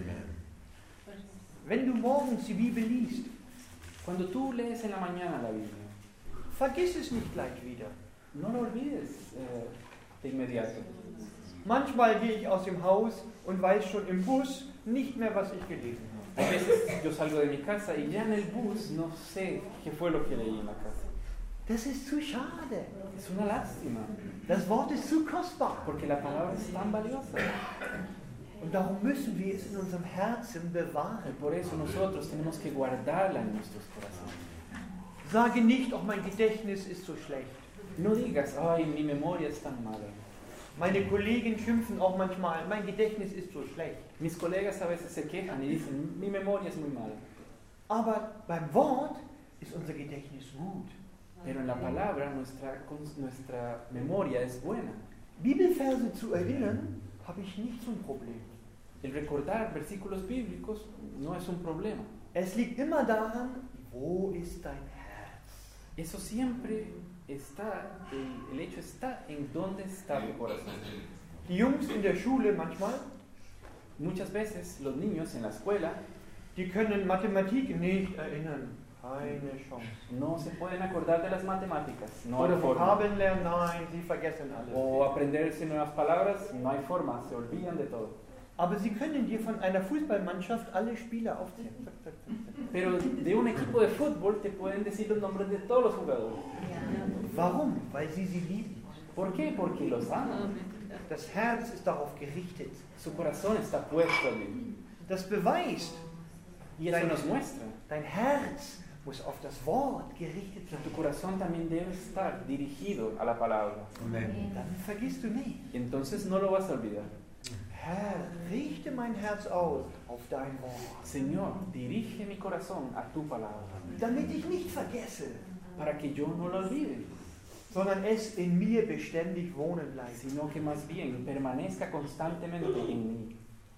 Wenn du morgens die Bibel liest, Cuando tú lees en la mañana la Biblia, vergiss es nicht gleich wieder. no lo olvides eh, de inmediato. Manchmal gehe ich aus dem Haus und weiß schon im Bus nicht mehr, was ich gelesen habe. A veces yo salgo de mi casa y ya en el bus no sé qué fue lo que leí en la casa. Das ist zu schade. Es una lástima, Das Wort ist zu kostbar. porque la palabra es tan valiosa. Und darum müssen wir es in unserem Herzen Y bewahren. por eso nosotros tenemos que guardarla en nuestros corazones. Sage nicht, oh, mein Gedächtnis ist so schlecht. No digas, ay, mi memoria es tan mala. Meine Kollegen schimpfen auch manchmal, mein Gedächtnis ist so schlecht. Mis colegas a veces se quejan y dicen, mi memoria es muy mala. Aber beim Wort ist unser Gedächtnis gut. Pero en la palabra nuestra, nuestra memoria es buena. Bibelverse zu erinnern, habe ich nicht so ein Problem. El recordar versículos bíblicos no es un problema. Es liegt immer daran, wo ist dein Herz? Eso siempre está, el, el hecho está en dónde está tu corazón. Die Jungs in der Schule manchmal, Muchas veces los niños en la escuela die können Mathematik nicht erinnern. Keine Chance. no se pueden acordar de las matemáticas, no hay Oder forma. Vokabeln lernen, nein, sie vergessen alles. O aprenderse nuevas palabras, no hay forma, se olvidan de todo. Aber sie können dir von einer Fußballmannschaft alle Spieler aufzählen. Zack, zack, zack, zack. Pero de un equipo de fútbol te pueden decir los nombres de todos los jugadores. Warum? Weil sie sie lieben. ¿Por qué? Porque los aman. Das Herz ist darauf gerichtet. Su corazón está puesto allí. Das beweist, Y eso nos muestra. dein Herz muss auf das Wort gerichtet sein. Tu corazón también debe estar dirigido a la palabra. Dann vergisst du nicht. Y entonces no lo vas a olvidar. Herr, richte mein Herz aus auf dein Wort, Señor, dirige mi corazón a tu palabra, damit ich nicht vergesse, para que yo no lo olvide, sondern es in mir beständig wohnen bleibt. sino que más bien permanezca constantemente en mí.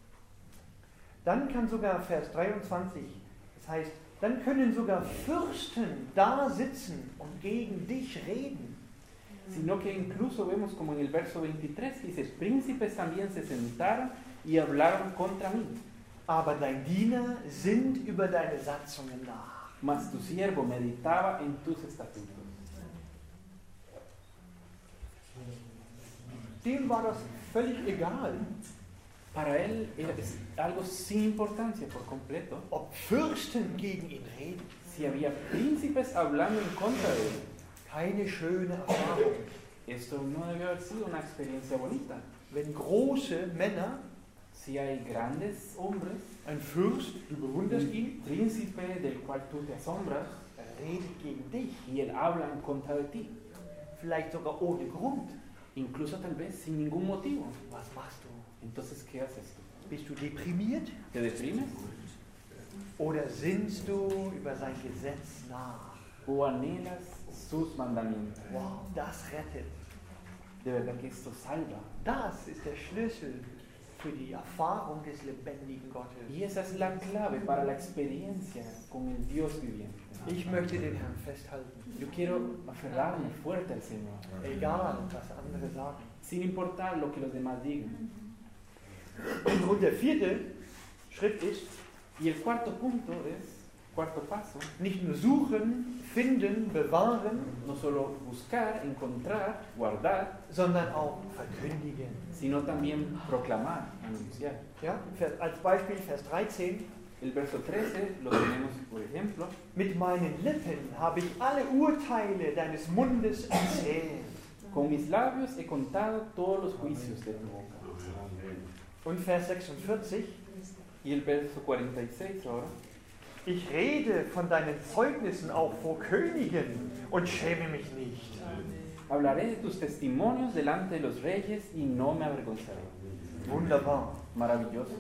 Dann kann sogar Vers dreiundzwanzig, das heißt, dann können sogar Fürsten da sitzen und gegen dich reden. Sino que incluso vemos como en el verso veintitrés dice, príncipes también se sentaron y hablaron contra mí, Aber dein Diener sinnt über deine Satzungen nach. mas tu siervo meditaba en tus estatutos. Dem war das völlig egal, Para él era es algo sin importancia por completo ob Fürsten gegen ihn reden. si había príncipes hablando en contra de él. Keine schöne Erfahrung. Esto no debe haber sido una experiencia bonita. Wenn große Männer, Si hay grandes hombres, ein Fürst, du bewunderst un ihn, príncipe del cual tú te asombras, er redet gegen dich. y él habla en contra de ti, Vielleicht sogar ohne Grund. incluso tal vez sin ningún motivo. Was machst du? Entonces, ¿qué haces tú? Bist du deprimiert? ¿Te deprimes? Oder sinnst du über sein Gesetz nach? ¿O anhelas sus mandamientos? Wow, das rettet. De verdad que esto salva. Das ist der Schlüssel für die Erfahrung des lebendigen Gottes. Y esa es la clave para la experiencia con el Dios viviente. Ich möchte den Herrn festhalten, Yo quiero aferrarme fuerte al Señor, egal was andere sagen. sin importar lo que los demás digan. Und der vierte Schritt ist, Y el cuarto punto es, cuarto paso, nicht nur suchen, finden, bewahren, no solo buscar, encontrar, guardar, sondern auch verkündigen. sino también proclamar, anunciar. Ja? Vers- Als Beispiel Vers dreizehn. El verso trece lo tenemos, por ejemplo, Mit meinen Lippen habe ich alle Urteile deines Mundes erzählt. con mis labios he contado todos los juicios de tu boca. Und Vers sechsundvierzig. Y el verso cuarenta y seis ahora, Ich rede von deinen Zeugnissen auch vor Königen und schäme mich nicht. Hablaré de tus testimonios delante de los reyes y no me avergonzaré. Wunderbar. Maravilloso.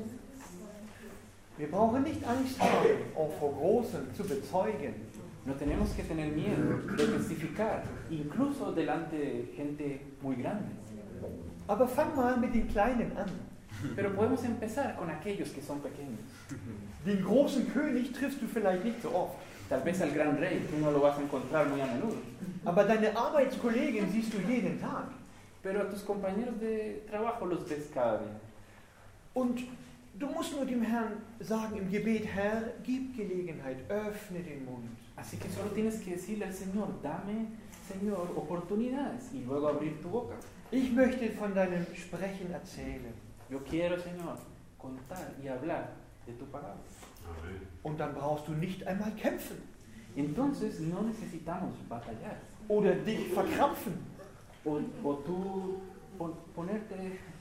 Wir brauchen nicht Angst haben, auch vor Großen zu bezeugen. No tenemos que tener miedo de testificar, incluso delante de gente muy grande. Aber fang mal mit den Kleinen an. Pero podemos empezar con aquellos que son pequeños. Den großen König triffst du vielleicht nicht so oft. Tal vez al gran rey tú no lo vas a encontrar muy a menudo. Aber deine Arbeitskollegen siehst du jeden Tag. Pero a tus compañeros de trabajo los ves cada día. Und du musst nur dem Herrn sagen im Gebet, Herr, gib Gelegenheit, öffne den Mund. Así que solo tienes que decirle al Señor, dame, Señor, oportunidades y luego abrir tu boca. Ich möchte von deinem Sprechen erzählen. Yo quiero, Señor, contar y hablar de tu palabra. Und dann brauchst du nicht einmal kämpfen Entonces no necesitamos batallar oder dich verkrampfen. o, o tú pon- ponerte,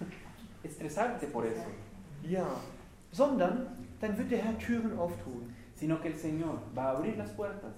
estresarte por eso, Ja, sondern dann wird der Herr Türen auftun. sino que el Señor va a abrir las puertas.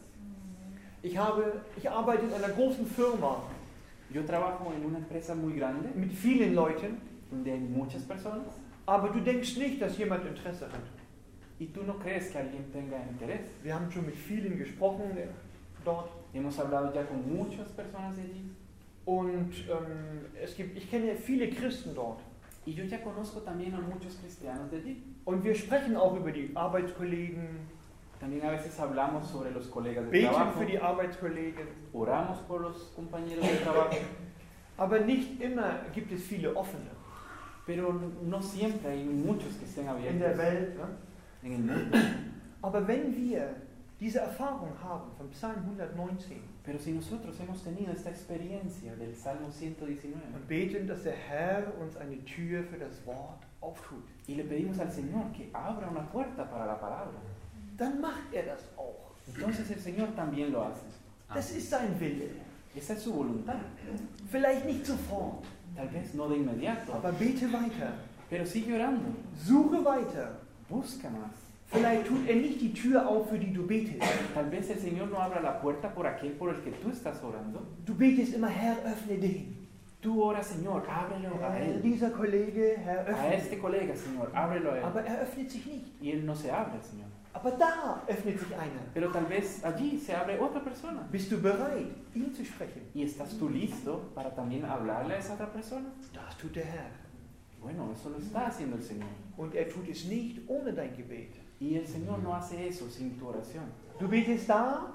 Ich, habe, ich arbeite in einer großen Firma Yo trabajo en una empresa muy grande mit vielen Leuten, donde hay muchas personas aber du denkst nicht, dass jemand Interesse hat. y tú no crees que alguien tenga interés. Wir haben schon mit vielen gesprochen äh, dort Hemos hablado ya con muchas personas de allí und ähm, es gibt, ich kenne viele Christen dort. y yo ya conozco también a muchos cristianos de allí. Und wir sprechen auch über die Arbeitskollegen, También a veces hablamos sobre los colegas de beten trabajo, für die Arbeitskollegen, oramos por los compañeros de trabajo, aber nicht immer gibt es viele offene pero no siempre hay muchos que estén in der abiertos Welt. Ne? en el mundo. Aber wenn wir diese Erfahrung haben vom Psalm hundertneunzehn Pero si nosotros hemos tenido esta experiencia del Salmo ciento diecinueve und beten, dass der Herr uns eine Tür für das Wort auftut, y le pedimos al Señor que abra una puerta para la palabra, dann macht er das auch. entonces el Señor también lo hace. Das ist sein Wille. Esa es su voluntad. Vielleicht nicht sofort, Tal vez no de inmediato, aber bete weiter. pero sigue orando, Suche weiter. busca más. Vielleicht tut er nicht die Tür auf, für die du betest. Tal vez el Señor no abra la puerta por aquel por el que tú estás orando. Du betest immer, Herr, öffne den. Tú oras, Señor, ábrelo a Herr, él. dieser Kollege, Herr, A öffne. este colega, Señor, ábrelo a él. Aber er öffnet sich nicht. Y él no se abre, Señor. Aber da öffnet sich einer. Pero tal vez allí se abre otra persona. Bist du bereit, ihm zu sprechen? ¿Y estás tú listo para también hablarle a esa otra persona? Das tut der Herr. Bueno, eso lo está haciendo el Señor. Und er tut es nicht ohne dein Gebet. Y el Señor no hace eso sin tu oración. Du betest da,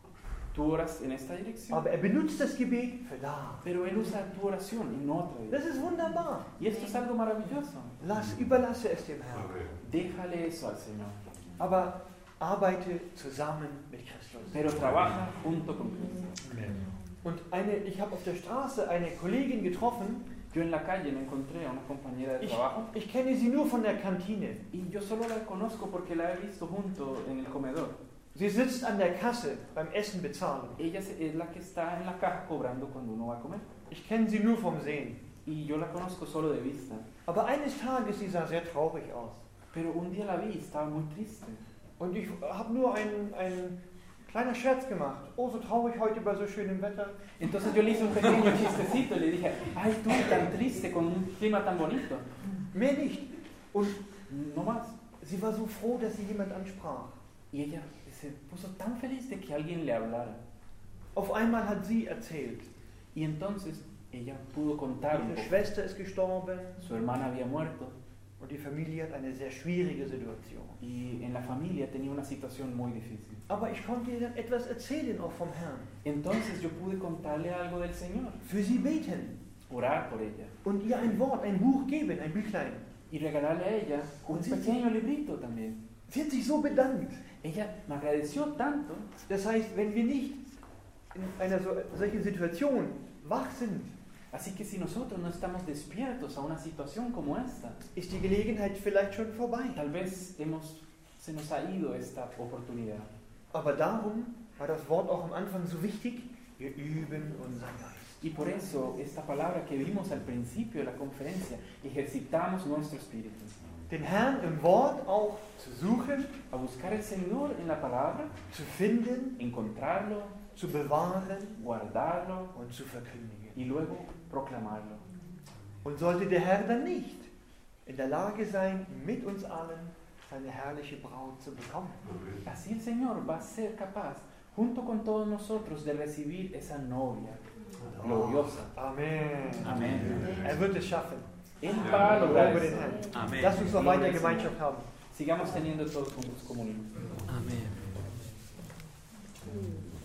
Tú oras en esta dirección, aber er benutzt das Gebet für da. pero Él usa tu oración en otra Das dirección. ist wunderbar. Y esto es algo maravilloso. Lass, überlasse es dem Herrn. Déjale eso al Señor. Aber arbeite zusammen mit Christus. Pero trabaja junto con Cristo. Und eine, ich habe auf der Straße eine Kollegin getroffen. Yo en la calle me encontré a una compañera de Ich, trabajo ich kenne sie nur von der Kantine. y yo solo la conozco porque la he visto junto en el comedor. Sie sitzt an der Kasse beim Essen bezahlen. Ella es la que está en la caja cobrando cuando uno va a comer. Ich kenne sie nur vom Sehen. Y yo la conozco solo de vista. Aber eines Tages, sie sah sehr traurig aus. Pero un día la vi y estaba muy triste. Und ich habe nur einen, einen kleinen Scherz gemacht. Oh, so traurig heute bei so schönem Wetter. Entonces yo le hice un pequeño chistecito y le dije, ay, tú tan triste con un clima tan bonito. Mehr nicht. Und No más. sie war so froh, dass sie jemand ansprach. Y ella se puso tan feliz de que alguien le hablara. Auf einmal hat sie erzählt, Y entonces ella pudo contar un ihre poco. Schwester ist gestorben Su hermana había muerto und die Familie hat eine sehr schwierige Situation. y en la familia tenía una situación muy difícil. Aber ich konnte ihr dann etwas erzählen, auch vom Herrn. Entonces yo pude contarle algo del Señor, Für sie beten orar por ella und ihr ein Wort, ein Buch geben, ein Büchlein. y regalarle a ella un pequeño librito también. Sie hat sich so bedankt. Ella me agradeció tanto. Das heißt, wenn wir nicht in einer so, solchen Situation wach sind, Así que si nosotros no estamos despiertos a una situación como esta, ist die Gelegenheit vielleicht schon vorbei. tal vez hemos, se nos ha ido esta oportunidad. Aber darum war das Wort auch am Anfang so wichtig. Wir üben unseren Geist. Y por eso esta palabra que vimos al principio de la conferencia, ejercitamos nuestro espíritu. den Herrn im Wort auch zu suchen, a buscar el Señor en la palabra, zu finden, encontrarlo, zu bewahren guardarlo und zu verkündigen. y luego proclamarlo. Und sollte der Herr dann nicht in der Lage sein, mit uns allen seine herrliche Braut zu bekommen, Así el Señor va a ser capaz, junto con todos nosotros, de recibir esa novia gloriosa. Amen. Amén. Er wird es schaffen. Él va a lograr Lobe den eso. Herrn. Amen. Lass uns noch weiter Gemeinschaft haben. Sigamos teniendo todos juntos comunión. Amén.